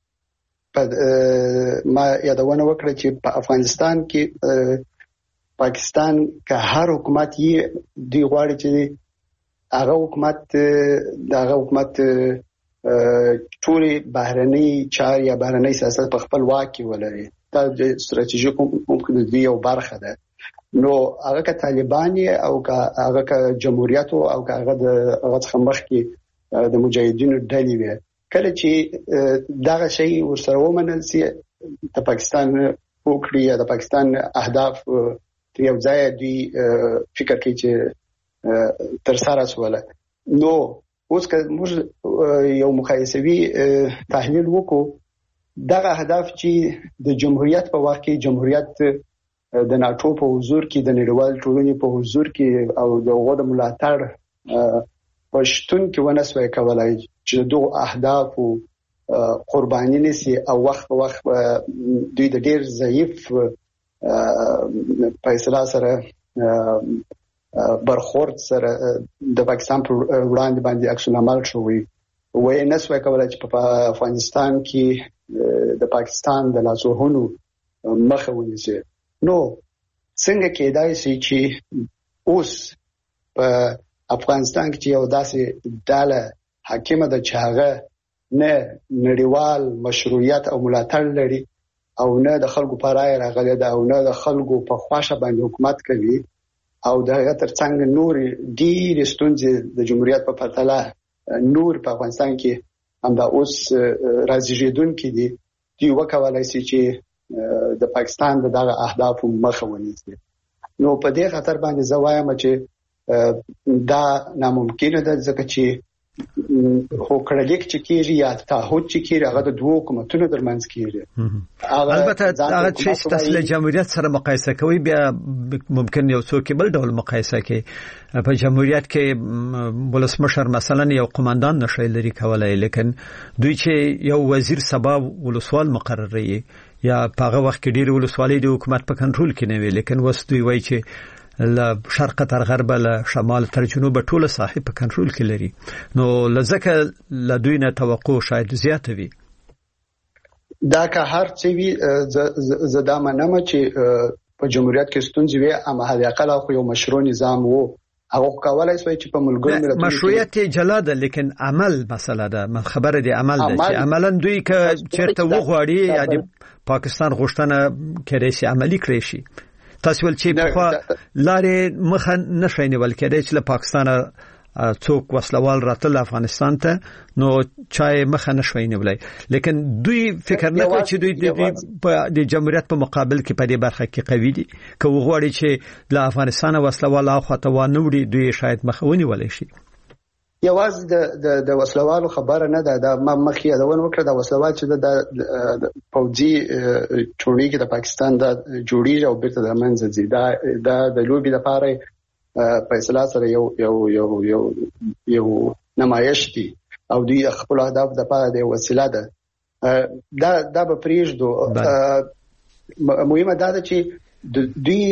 D: ما یادونه وکړه چې په افغانستان کې پاکستان که هر حکومت یې دی غواړي چې هغه حکومت ټول بهرني چارې یا بهرني سیاست په خپل واک کې ولري. دا د ستراتیژیک ممکن دی یو برخه ده. نو هغه که طالبان او که هغه که جمهوریت او که هغه د څخه مخکې د مجاهدینو ډلې وي، کله چې دغه شی ورسره ومنل سي د پاکستان وکړي یا د پاکستان اهداف یو ځای دی فکر کوي چې تر سره سواله. نو اوس که موږ یو مقایسوي تحلیل وکړو، دغه هدف چې د جمهوریت په وخت کې جمهوریت د ناتو په حضور کې د نړیوال ټولنې په حضور کې او د غوډ ملاتړ پښتون کې ونسوي کولای چې دغه اهداف او قرباني نسی او وخت دوی د ډیر ضعیف فیصله سره برخورد سره د پاکستان پر وړاندې باندې عکس العمل شوی وای نسوي کولای چې په افغانستان کې د پاکستان د لاسوهنو مخه ونیسي. نو څنګه کېدای شي چې اوس په افغانستان کې یو داسې ډله حاکمه ده چې هغه نه نړیوال مشروعیت او ملاتړ لري او نه د خلکو په رائے راغلي ده او نه د خلکو په خواشه باندې حکومت کوي او دغه ترڅنګ نور ډېر ستونزې د جمهوریت په پرتله نور په افغانستان کې هم دا اوس راځيږي دي دی وکولای شي چې د پاکستان دغه اهداف مخه ونیسي. نو په دې خاطر باندې زوایم چې دا ناممکنه ده ځکه چې هوکړلیک چې کیږي یا تعهد چې کیږي هغه د دوه حکومتونو ترمنځ کیږي.
A: البته هغه چې تاسو له جمهوریت سره مقایسه کوي بیا ممکن یو څوک بل ډول مقایسه کوي. په جمهوریت کې ولسمشر مثلا یو قوماندان نشي لري کولای، لیکن دوی چې یو وزیر سبا ولسوال مقرري یا په هغه وخت کې ډیر ولسوالۍ د حکومت په کنټرول کې نه وي، لیکن وس دوی وایي چې له شرق تر غرب له شمال تر جنوب ټوله ساحه په کنټرول کې لري. نو لزکه له دوی نه توقع شاید زیاته وي.
D: دا که هر څه وي زدا منم چې په جمهوریت کې ستونزې وي، اما هغه اقل خو یو مشروع نظام وو. هغه کولای شي چې په ملګرو ملتونو
A: مشروعیت جلا ده، لیکن عمل مسله ده. خبره دی عمل ده چې عملاً دوی که چیرته وغواړي یا د پاکستان غوښتنه کړي شي عملی کړي شي. تاسو ول چې په لارې مخه نشي نیول کېدای چې له پاکستان څوک وسلوال راتل افغانستان ته، نو چای مخه نشي نیولای. لیکن دوی فکر نه کوي چې دوی د جمهوریت په مقابل کې په دې برخه کې قوي دي. که وغواړي چې له افغانستان وسلوال اخواته ونوړي، دوی شاید مخه ونیول شي.
D: یوازې د وسلوالو خبره نه ده. د مخکې یادونه وکړه د وسلوال چې د پوځي ټولنې کې د پاکستان د جوړیږي او بیرته د منځه ځي. دا د لوبي لپاره فیصله سره یو نمایش دي او دوی خپل اهداف د لپاره د وسیله ده. دا به پریږدو. مهمه ده چې دوی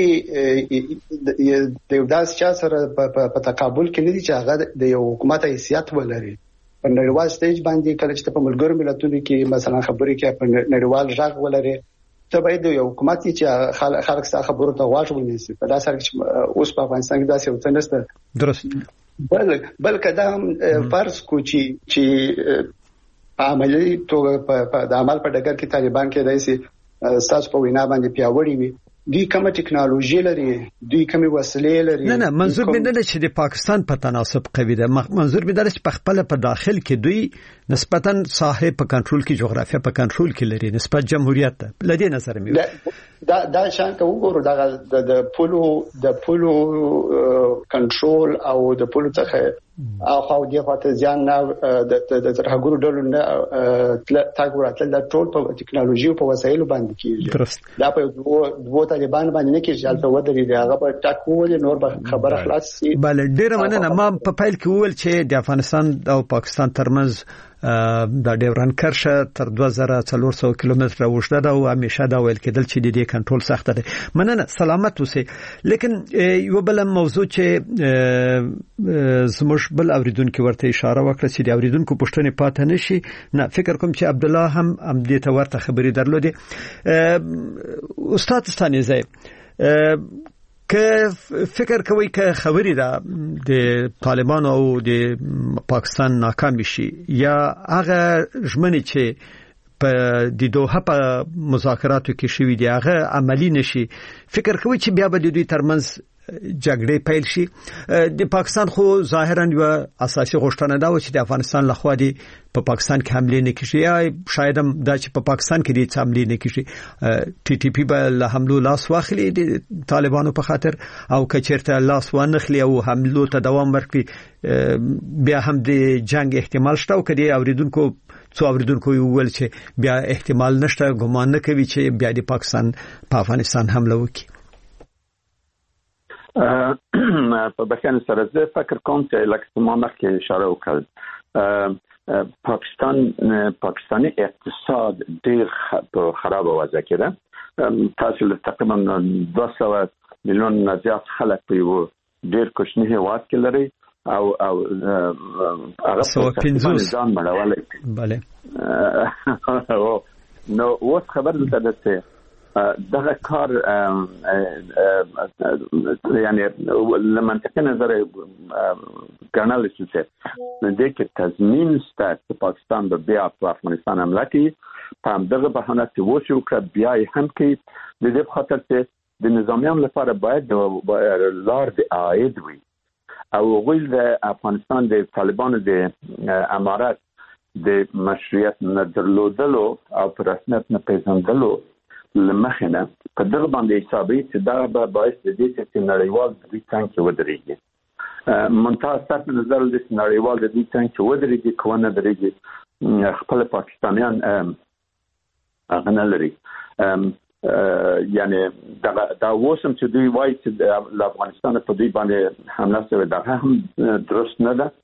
D: د یو داس چا سره په تقابل کې نه دي چې هغه د یو حکومت حیثیت ولري. په نړیوال سټیج باندې کله چې په ملګرو ملتونو کې مثلا خبرې کوي په نړیوال ژغ ولري، ته باید یو حکومت چې خلک ستاسو خبرو ته غوږ ونیسي. په داسې حال کې اوس په افغانستان کې داسې وته نشته.
A: درست.
D: بلکې دا فرض کو چې په عملي توګه په د عمل په ډګر کې طالبان کې داسې ستاسو په وینا باندې پیاوړي وي. دوی کومه ټکنالوژي لري، دوی کومه وسلې لري.
A: نه منظور مې نه چې د پاکستان په تناسب قوي ده. منظور مې دا چې په خپل په داخل کې دوی نسبتاً ساحه په کنټرول کې، جغرافیه په کنټرول کې لري نسبت جمهوریت ته. لدې نظر مې
D: دا شان ته وګورو د پولو کنټرول او د پولو څخه او د خاطر ځان نه د ترهګرو ډلو نه تاګوراتل د ټول په ټکنالوژي او په وسایلو باندې کیږي. دا په دوه طالبان باندې نه کیږي. البته ودرې هغه په ټاکول نور به خبره خلاص شي.
A: بل ډیر مننه. ما په فایل کې وویل چې د افغانستان او پاکستان ترمنځ د ډیورن کرښه تر 2400 کیلومتره اوږده ده او همیشه دا ویل کېدل چې د دې کنټرول سخت دی. مننه، سلامت اوسئ. لیکن یو بل موضوع چې زموږ بل اوریدونکو ورته اشاره وکړه چې د اوریدونکو پوښتنې پاتې نشي. نه فکر کوم چې عبد الله هم دې ته ورته خبرې درلودې. استاد ستانیزه که فکر کوي که خبرې ده د طالبانو او د پاکستان ناکام شي یا هغه ژمنې چې په د دوحه په مذاکراتو کې شوې دي هغه عملی نشي، فکر کوي چې بیا به د دوی ترمنځ جګړې پیل شي؟ د پاکستان خو ظاهرا یو اساسي غوښتنه ده چې د افغانستان لخوا دی په پاکستان کې حمله نه کیږي، یا شاید هم دا چې په پاکستان کې د حمله نه کیږي ټي ټي پی به له حملو لاس واخلي د طالبانو په خاطر، او کچېرته لاس وانخلي او حملو ته دوام ورکړي بیا هم د جنگ احتمال شته. او کدي اوریدونکو ویل چې بیا احتمال نشته، ګمان نه کوي چې بیا د پاکستان په افغانستان حمله وکړي.
E: په بخښنه سره زه فکر کوم چې لکه ما مخکې اشاره وکړ پاکستانی اقتصاد ډیر په خراب وضع کې ده. تاسو له تقریبا 200 میلیون نه زیات خلک په یو ډیر کوچنی هیواد کې لري او هغه په ځان مړولای. بله نو اوس خبر ده چې دغه کار یعنی لمنطقه نظر ګڼل شي د کې تضمین ستاسو چې پاکستان به بیا په افغانستان حمله کوي، په همدغه بهانه چې وشو که بیا هم کوي د دې په خاطر چې د نظامیان لپاره باید لار د عاید وي او غوښتل د افغانستان د طالبانو د امارات د مشروعیت نه درلودلو او پر رسمیت نه پیژندلو لمخنه په دغه باندې حسابي چې دا به باعث دي چې نړیوال د دې څنګه ودرېږي. منتها ستاسو نظر د نړیوال د دې څنګه ودرېږي کوونه درېږي خپل پاکستانیان هغه نه لري. یعنی دا وسم چې دوی وایي چې د افغانستان په دوی باندې حمله شوې ده هم درست نه ده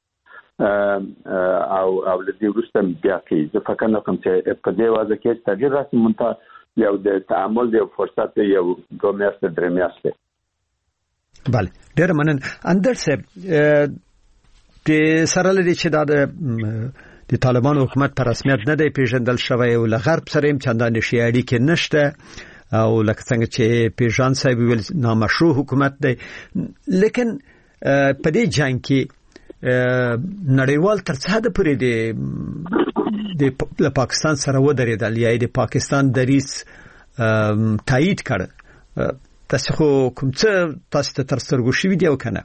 E: او د دې وروسته بیا کې زه فکر نه کوم چې په دې وضع کې تغییر راسي. منتها یو د تعامل دی فرصت یو 2 میاشتې 3 میاشتې.
A: بله ډېر مننه اندر صاحب. د سره لري چې د طالبانو حکومت په رسمیت نه دی پیژندل شوی او له غرب سره هم چندان شي اړیکې نشته او لکه څنګه چې پیژان صاحب ویل نامشروع حکومت دی. لیکن په دې جنگ کې نړیوال تر څه حد پورې د پاکستان سره ودرېدل یا د پاکستان دریځ تایید کړ؟ تاسو خو کوم څه تاسو ته تر سترګو شوي دي او کنه؟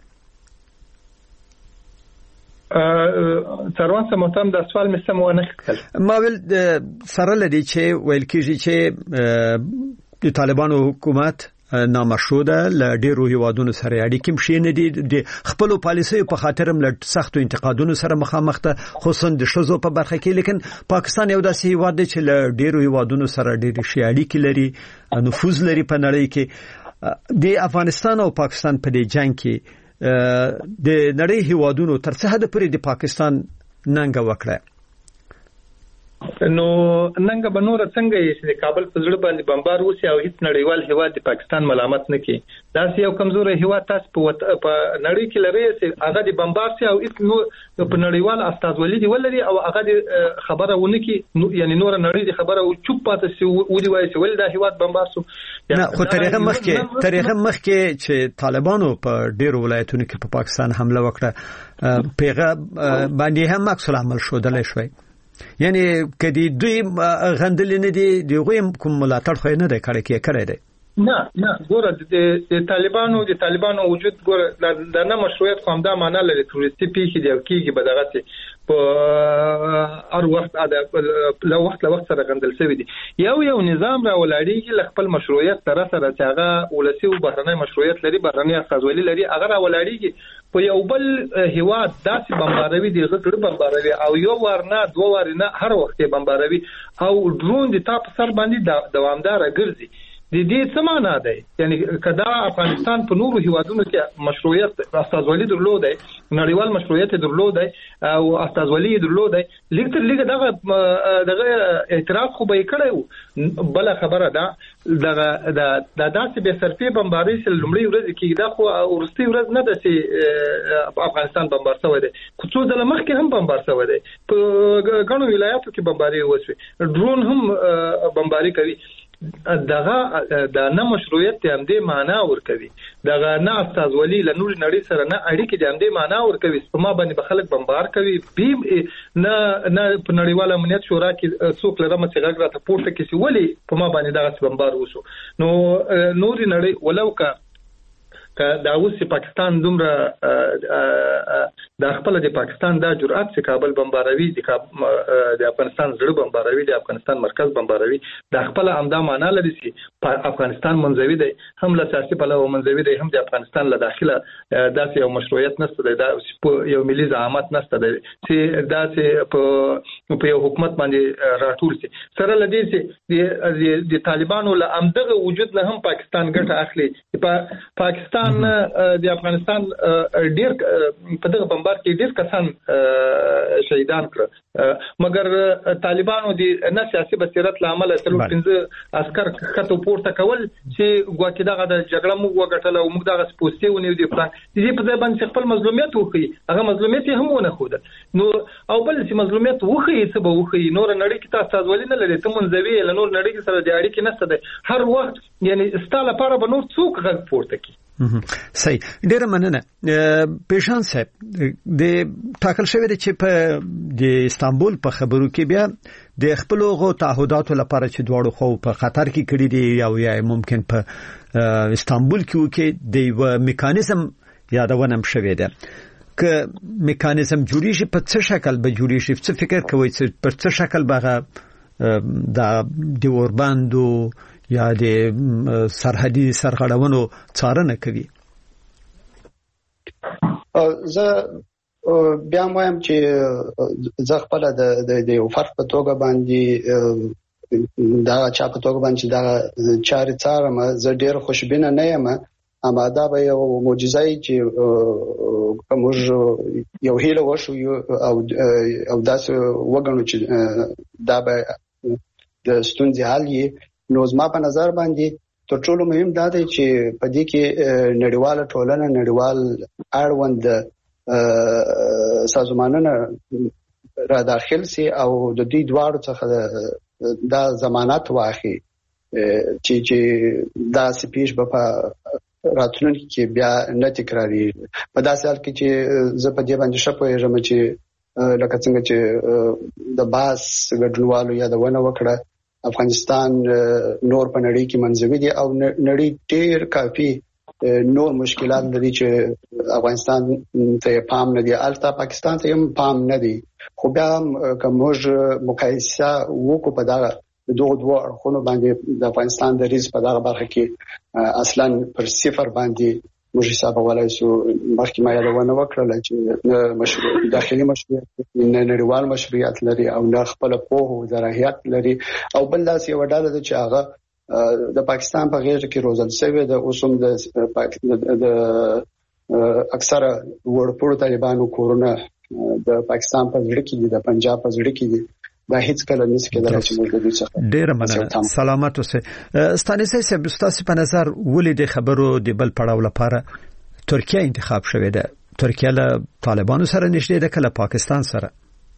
F: سروان سموتم د سوال مې سم ونه کړل.
A: ما ول سره لدی چې ویل کېږي چې د طالبانو حکومت نامشروع ده، ل ډیرو هیوادونو سره اړیکې مشي نه دي، د خپل پالیسي په خاطر هم ل سختو انتقادونو سره مخامخ ده، خصوصا د شذو په برخه کې. لیکن پاکستان یو داسې هیواد دی چې ل ډیرو هیوادونو سره ډیر شي اړیکې لري، نفوذ لري په نړۍ کې. د افغانستان او پاکستان په دې جنگ کې د نړۍ هیوادونو تر څه حد پورې د پاکستان ننګ وکړه؟
F: نو ننګ به نور څنګه یې چې کابل په زړه باندې بمبار وسی او هیڅ نړیوال هیواد د پاکستان ملامت نه کوي. دا یو کمزور هیواد تاسو په نړۍ کې لري چې هغه د بمبار سي او هیڅ نو په نړیوال استازولي دی ولري او هغه د خبره ونه کی، یعنی نور نړۍ د خبره او چوپ پاتې سي ودی وایي چې ول دا هیواد بمبار سو.
A: نه خو تاریخ مخکې چې طالبانو په ډیرو ولایتونو کې په پاکستان حمله وکړه پیغام باندې هم عکس العمل شودل شوی. یعنی کدی دوی غندل نه دي دوی کوم ملاتړ خو نه دی کړی دی.
F: نه ګوره د طالبانو وجود ګوره د نه مشروعیت کوم دا معنا لري تورستي پیخي دی کیږي بدغه په هر وخت له وخت سره غندل شوی دی. یو نظام را ولاړیږي ل خپل مشروعیت سره چې هغه ولسی او بهرنۍ مشروعیت لري، بهرنۍ استازولي لري، هغه را ولاړیږي په یو بل هیواد داسې بمباروي دی غټ بمباروي او یو ورنه دوه ورنه هر وخت بمباروي او ډرون د تاسو سر باندې دوامدار ګرځي. د دې څه معنا ده؟ یعنی کدا افغانستان په نورو هیوادونو کې مشروعیت استازولي درلودای، نړیوال مشروعیت درلودای او استازولي درلودای، لیکن دغه اعتراض خو به کړو. بل خبره ده د داسې به صرفي بمباري سره لمړی ورځ کې دا خو ورستي ورځ نه ده چې افغانستان بمبار شوی دی، خو څو ځله مخکې هم بمبار شوی دی، په ګڼو ولایتو کې بمباري وشوي، ډرون هم بمباري کوي. دغه د نه مشروعیت هم دې معنا ورکوي دغه نه استازولي له نور نړۍ سره نه اړیکې هم دې معنا ورکوي په ما باندې بخلک بمبار کوي نه په نړیواله امنیت شورا کې څوک لرمه چې غږ راته پورته کړي ولې په ما باندې دغه بمبار وشو نو نور نړۍ ولو دا اوس پاکستان دومره د خپل د پاکستان د جرأت چې کابل بمباروي د افغانستان زړه بمباروي د افغانستان مرکز بمباروي د خپل عمده معنا لري چې افغانستان منځوي دی هم له سیاسي پلوه منځوي دی هم د افغانستان له داخله داسې یو مشروعیت نشته دی دا یو ملي زعامت نشته دی چې داسې په یو حکومت باندې راټول شي سره لدی چې د طالبانو له عمده وجود نه هم پاکستان ګټه اخلي پاکستان د افغانستان ډیر په دغه بمبار کې ډیر کسان شهیدان کړ مګر طالبانو د نه سیاسي بصیرت لامل تل 15 عسكر خطو پورته کول چې ګواکې دغه د جګړه موږ وګټل او موږ دغه سپوستي ونیو دی پلان دې په ځای باندې خپل مظلومیت وخی هغه مظلومیت هم ونه خود نو او بل چې مظلومیت وخی څه به وخی نور نړۍ کې تاسو ولې نه لري ته منځوي له نور نړۍ سره د اړیکې نشته ده هر وخت یعنی ستاله لپاره به نور څوک غږ پورته کی
A: صحیح ډیره مننه پیشان صاحب د ټاکل شوی دی چې په د استانبول په خبرو کې بیا د خپل غو تعهداتو لپاره چې دواړو خو په خطر کې کړی دی او یا ممکن په استانبول کې د یو میکانیزم یادونه شوی دی که میکانیزم جوړیږي په څه شکل به جوړیږي څه فکر کوئ چې په څه شکل به د اورباندو یا د سرحدي سرغړونو څارنه کوي
D: زه بیا وایم چې زه خپل د یو فرد په توګه باندې دا چا په توګه باندې دا چارې څارم زه ډیر خوشبینه نه یم اما دا به یو معجزه چې موږ یو هیله وشو او داسې وګڼو چې دا به د ستونزې حل یې نو زما په نظر باندې تر ټولو مهم دا دی چې په دې کې نړیواله ټولنه نړیوال اړوند سازمانونه را داخل سي او د دې دواړو څخه دا ضمانت واخلي چې دا سپیش په راتلونکي کې بیا نه تکراري په داسې حال کې چې زه په دې باندې شپږم چې لکه څنګه چې د باس ګډونوالو یا د ونه وکړه افغانستان نور په نړۍ کې منځوي دي او نړۍ ډېر کافي نور مشکلات لري چې افغانستان ته پام نه دی البته پاکستان ته هم پام نه دی خو بیا کومج مقایسه وکړو په دغه دوه اړخونو باندې د افغانستان د ریز په دغه برخه کې اصلا پر صفر باندې موږ حساب ولای شو مخکې ما یادونه وکړه چې مشروع داخلي مشروعیت نه نړیوال مشروعیت لري او نه خپل پوهه او ظرافت لري او بل داسې یو ډول چې هغه د پاکستان په غیر کې روزل شوی د اوسم د اکثره ورپورو طالبانو کورونه د پاکستان په ځړ کې دي د پنجاب په ځړ کې دي دا هیڅ کله نس کېدل چې موږ د دې څخه
A: ډېر مننه سلامات اوسه ستانسي سبستاسي په نظر ولې د خبرو د بل پړاو لپاره ترکیه انتخاب شوې ده ترکیه له طالبانو سره نشته ده کله پاکستان سره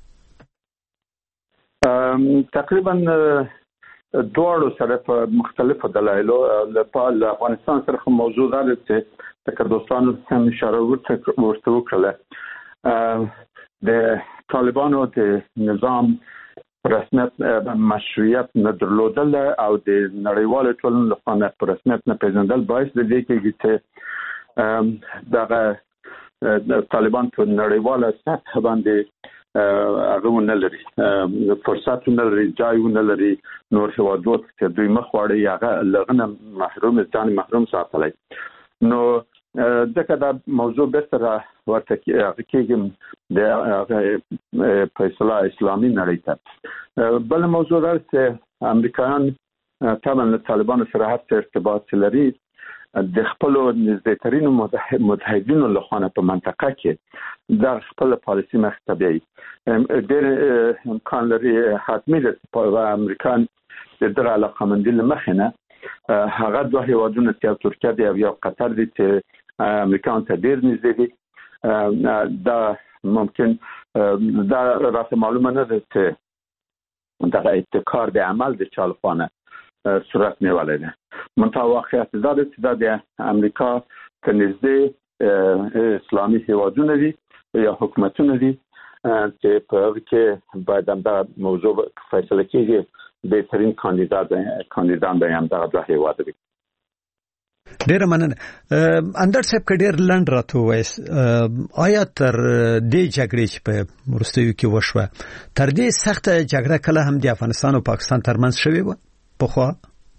E: تقریبا دوړو سره په مختلفو دلایلو له افغانستان سره موضوع ده چې د دوستانو سم اشاره ورته وکړه د طالبانو د نظام رسمیت مشروعیت نه درلودل او د نړیوال ټولنې لپاره پر رسمیت نه پیژندل باعث د دې کې چې دغه طالبان په نړیواله سطح باندې هغه نه لري فرصت نه لري ځای نه لري نور هیوادو چې دوی مخ وړي هغه لغنه محروم ساتلای نو دغه د موضوع به سره ورته کېږم د فیصله اسلامي نړۍ ته بل موضوع ده چې امریکایان طبعا له طالبانو سره هر ارتباط لري د خپل نزدېکترینو متحدینو له خوا په منطقه کې د خپل پالیسي مختبي ډېر امکان لري حتمي د امریکایان د در علاقمندي مخنه هغه دوه هیوادونه چې ترکیه دی او یا قطر دی چې امریکایان ته ډېر نږدې دي دا ممکن دا راته معلومه نه ده چې دا ابتکار د عمل د چالفانه صورت نیولې ده. منتها واقعیت دا د امریکا کنيزده اسلامي هیوادونه دي یا حکومتونه دي چې په کې باید دا موضوع فیصله کیږي بهترین کاندیدان به هم دا هیواد دي.
A: ډیر مننه. اندر صاحب کډیر لند راته وایس آیا تر دې جګړې چې په ورستیو کې وشوه تر دې سخته جګړه کله هم د افغانستان او پاکستان ترمنځ شوې و په خوا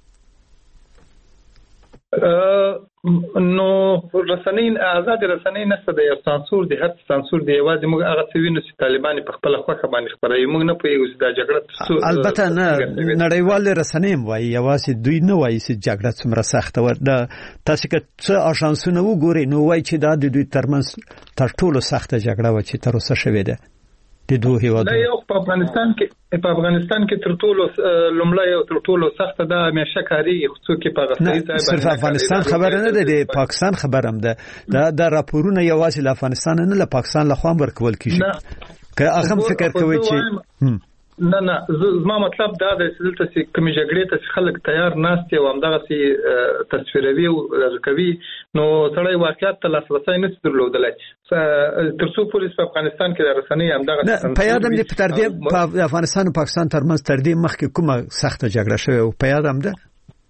F: نو رسنۍ آزاد رسنۍ نشته د یو سانسور د هر سانسور دی یوازې موږ هغه څه وینو چې طالبان په خپل خوخه باندې خبري موږ نه پوهیږو چې دا جګړه
A: البته نه نړیوال رسنۍ وایي یوازې دوی نه وایي چې جګړه څومره سخته و تاسو که څه اژانسونه وګورئ نو وایي چې دا د دوی ترمنځ تر ټولو سخته جګړه و چې تر اوسه شوې ده د دوه هیوادونو.
F: نه یو په افغانستان کې تر ټولو لومړی او تر ټولو سخته ده همیشه کاری خصوصي کې په غسري ځای
A: صرف افغانستان خبر نه ده د پاکستان خبرم ده دا راپورونه یوازې له افغانستان نه له پاکستان له خوا ورکول کیږي که هغه فکر کوي چې
F: نه زما مطلب دا د دلته چې کوم جګړې ته خلک تیار ناست او همدغه سي تصویروي او کوي نو سړی واقعیت ته لاسرسي نه درلودلای تر څو پولیس په افغانستان کې د رسنۍ همدغه
A: په یادم دي تر دې په افغانستان او پاکستان ترمنځ تر دې مخکې کومه سخته جګړه شوه او په یادم ده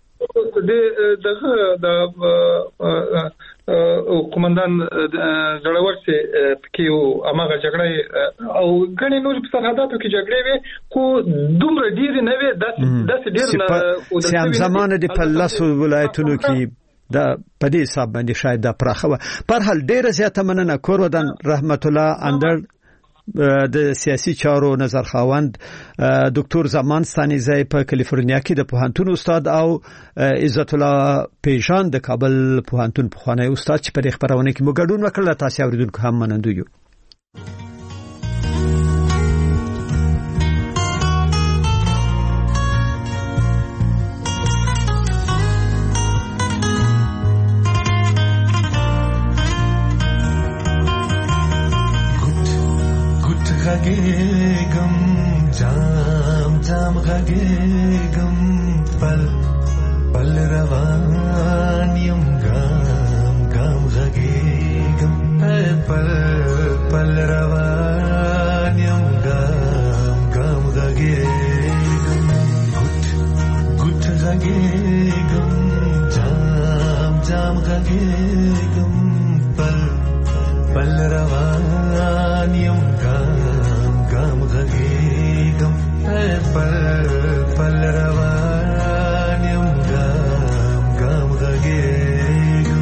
A: قومندان زړور چې کې اماغه جګړه او غني نور په سرحداتو کې جګړې وي خو دومره ډیر نه وي داسې ډیر نه او د زمانه د پلاسو ولایتونو کې دا په دې حساب باندې شاید دا پراخه و. پر هل ډیر زیاته مننه کور ودان رحمت الله اندر د سیاسي چارو نظر خواوند دکتور زمان ستانیزی په کالیفورنیا کې د پوهنتون استاد او عزت الله پیژان د کابل پوهنتون پخوانی استاد چې په خبرونه کې مګډون وکړل. تاسو اوریدونکو هم منندو یو.
K: غږېږم جام جام غږېږم پل پل روان یم ګام ګام غږېږم پل پل روان یم ګام ګام غږېږم ګوت ګوت غږېږم جام جام غږېږم پل پل روان یم ګام غږېږم پل پل روان یم ګام ګام غږېږم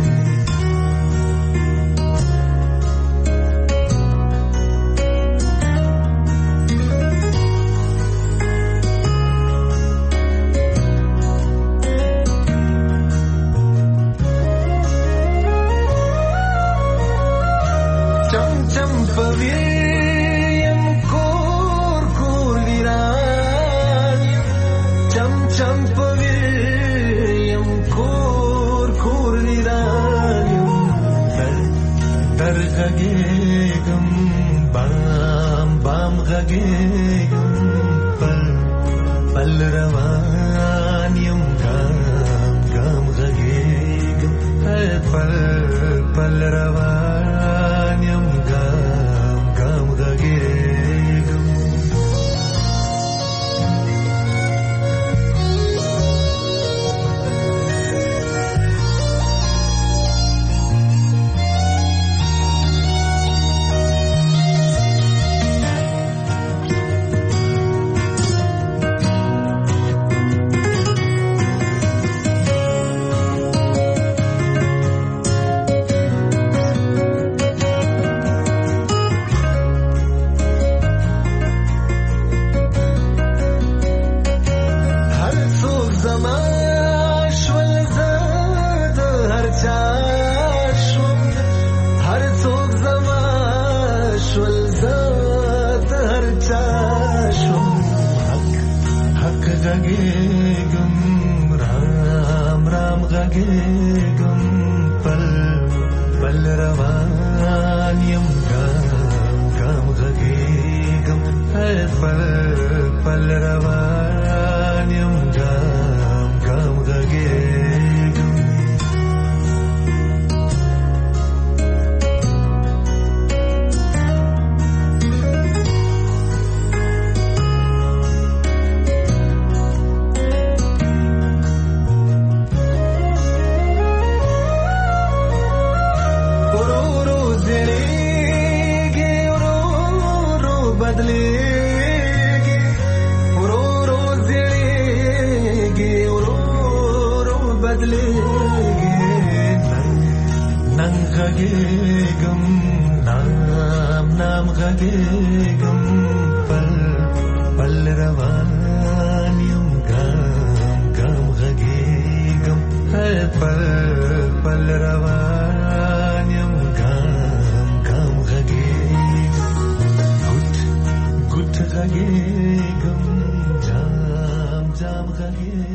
K: چم چم پوي غږېږم بام بام غږېږم پل پل روان یم ګام ګام غږېږم پل پل روان یم ګام ګام غږېږم غږېږم پل پل روان یم ګام ګام غږېږم پل پل روان یم ګام ګام nang khagegam nam khagegam pal ravanyam gam khagegam pal ravanyam gam khagegam gut khagegam jam khagegam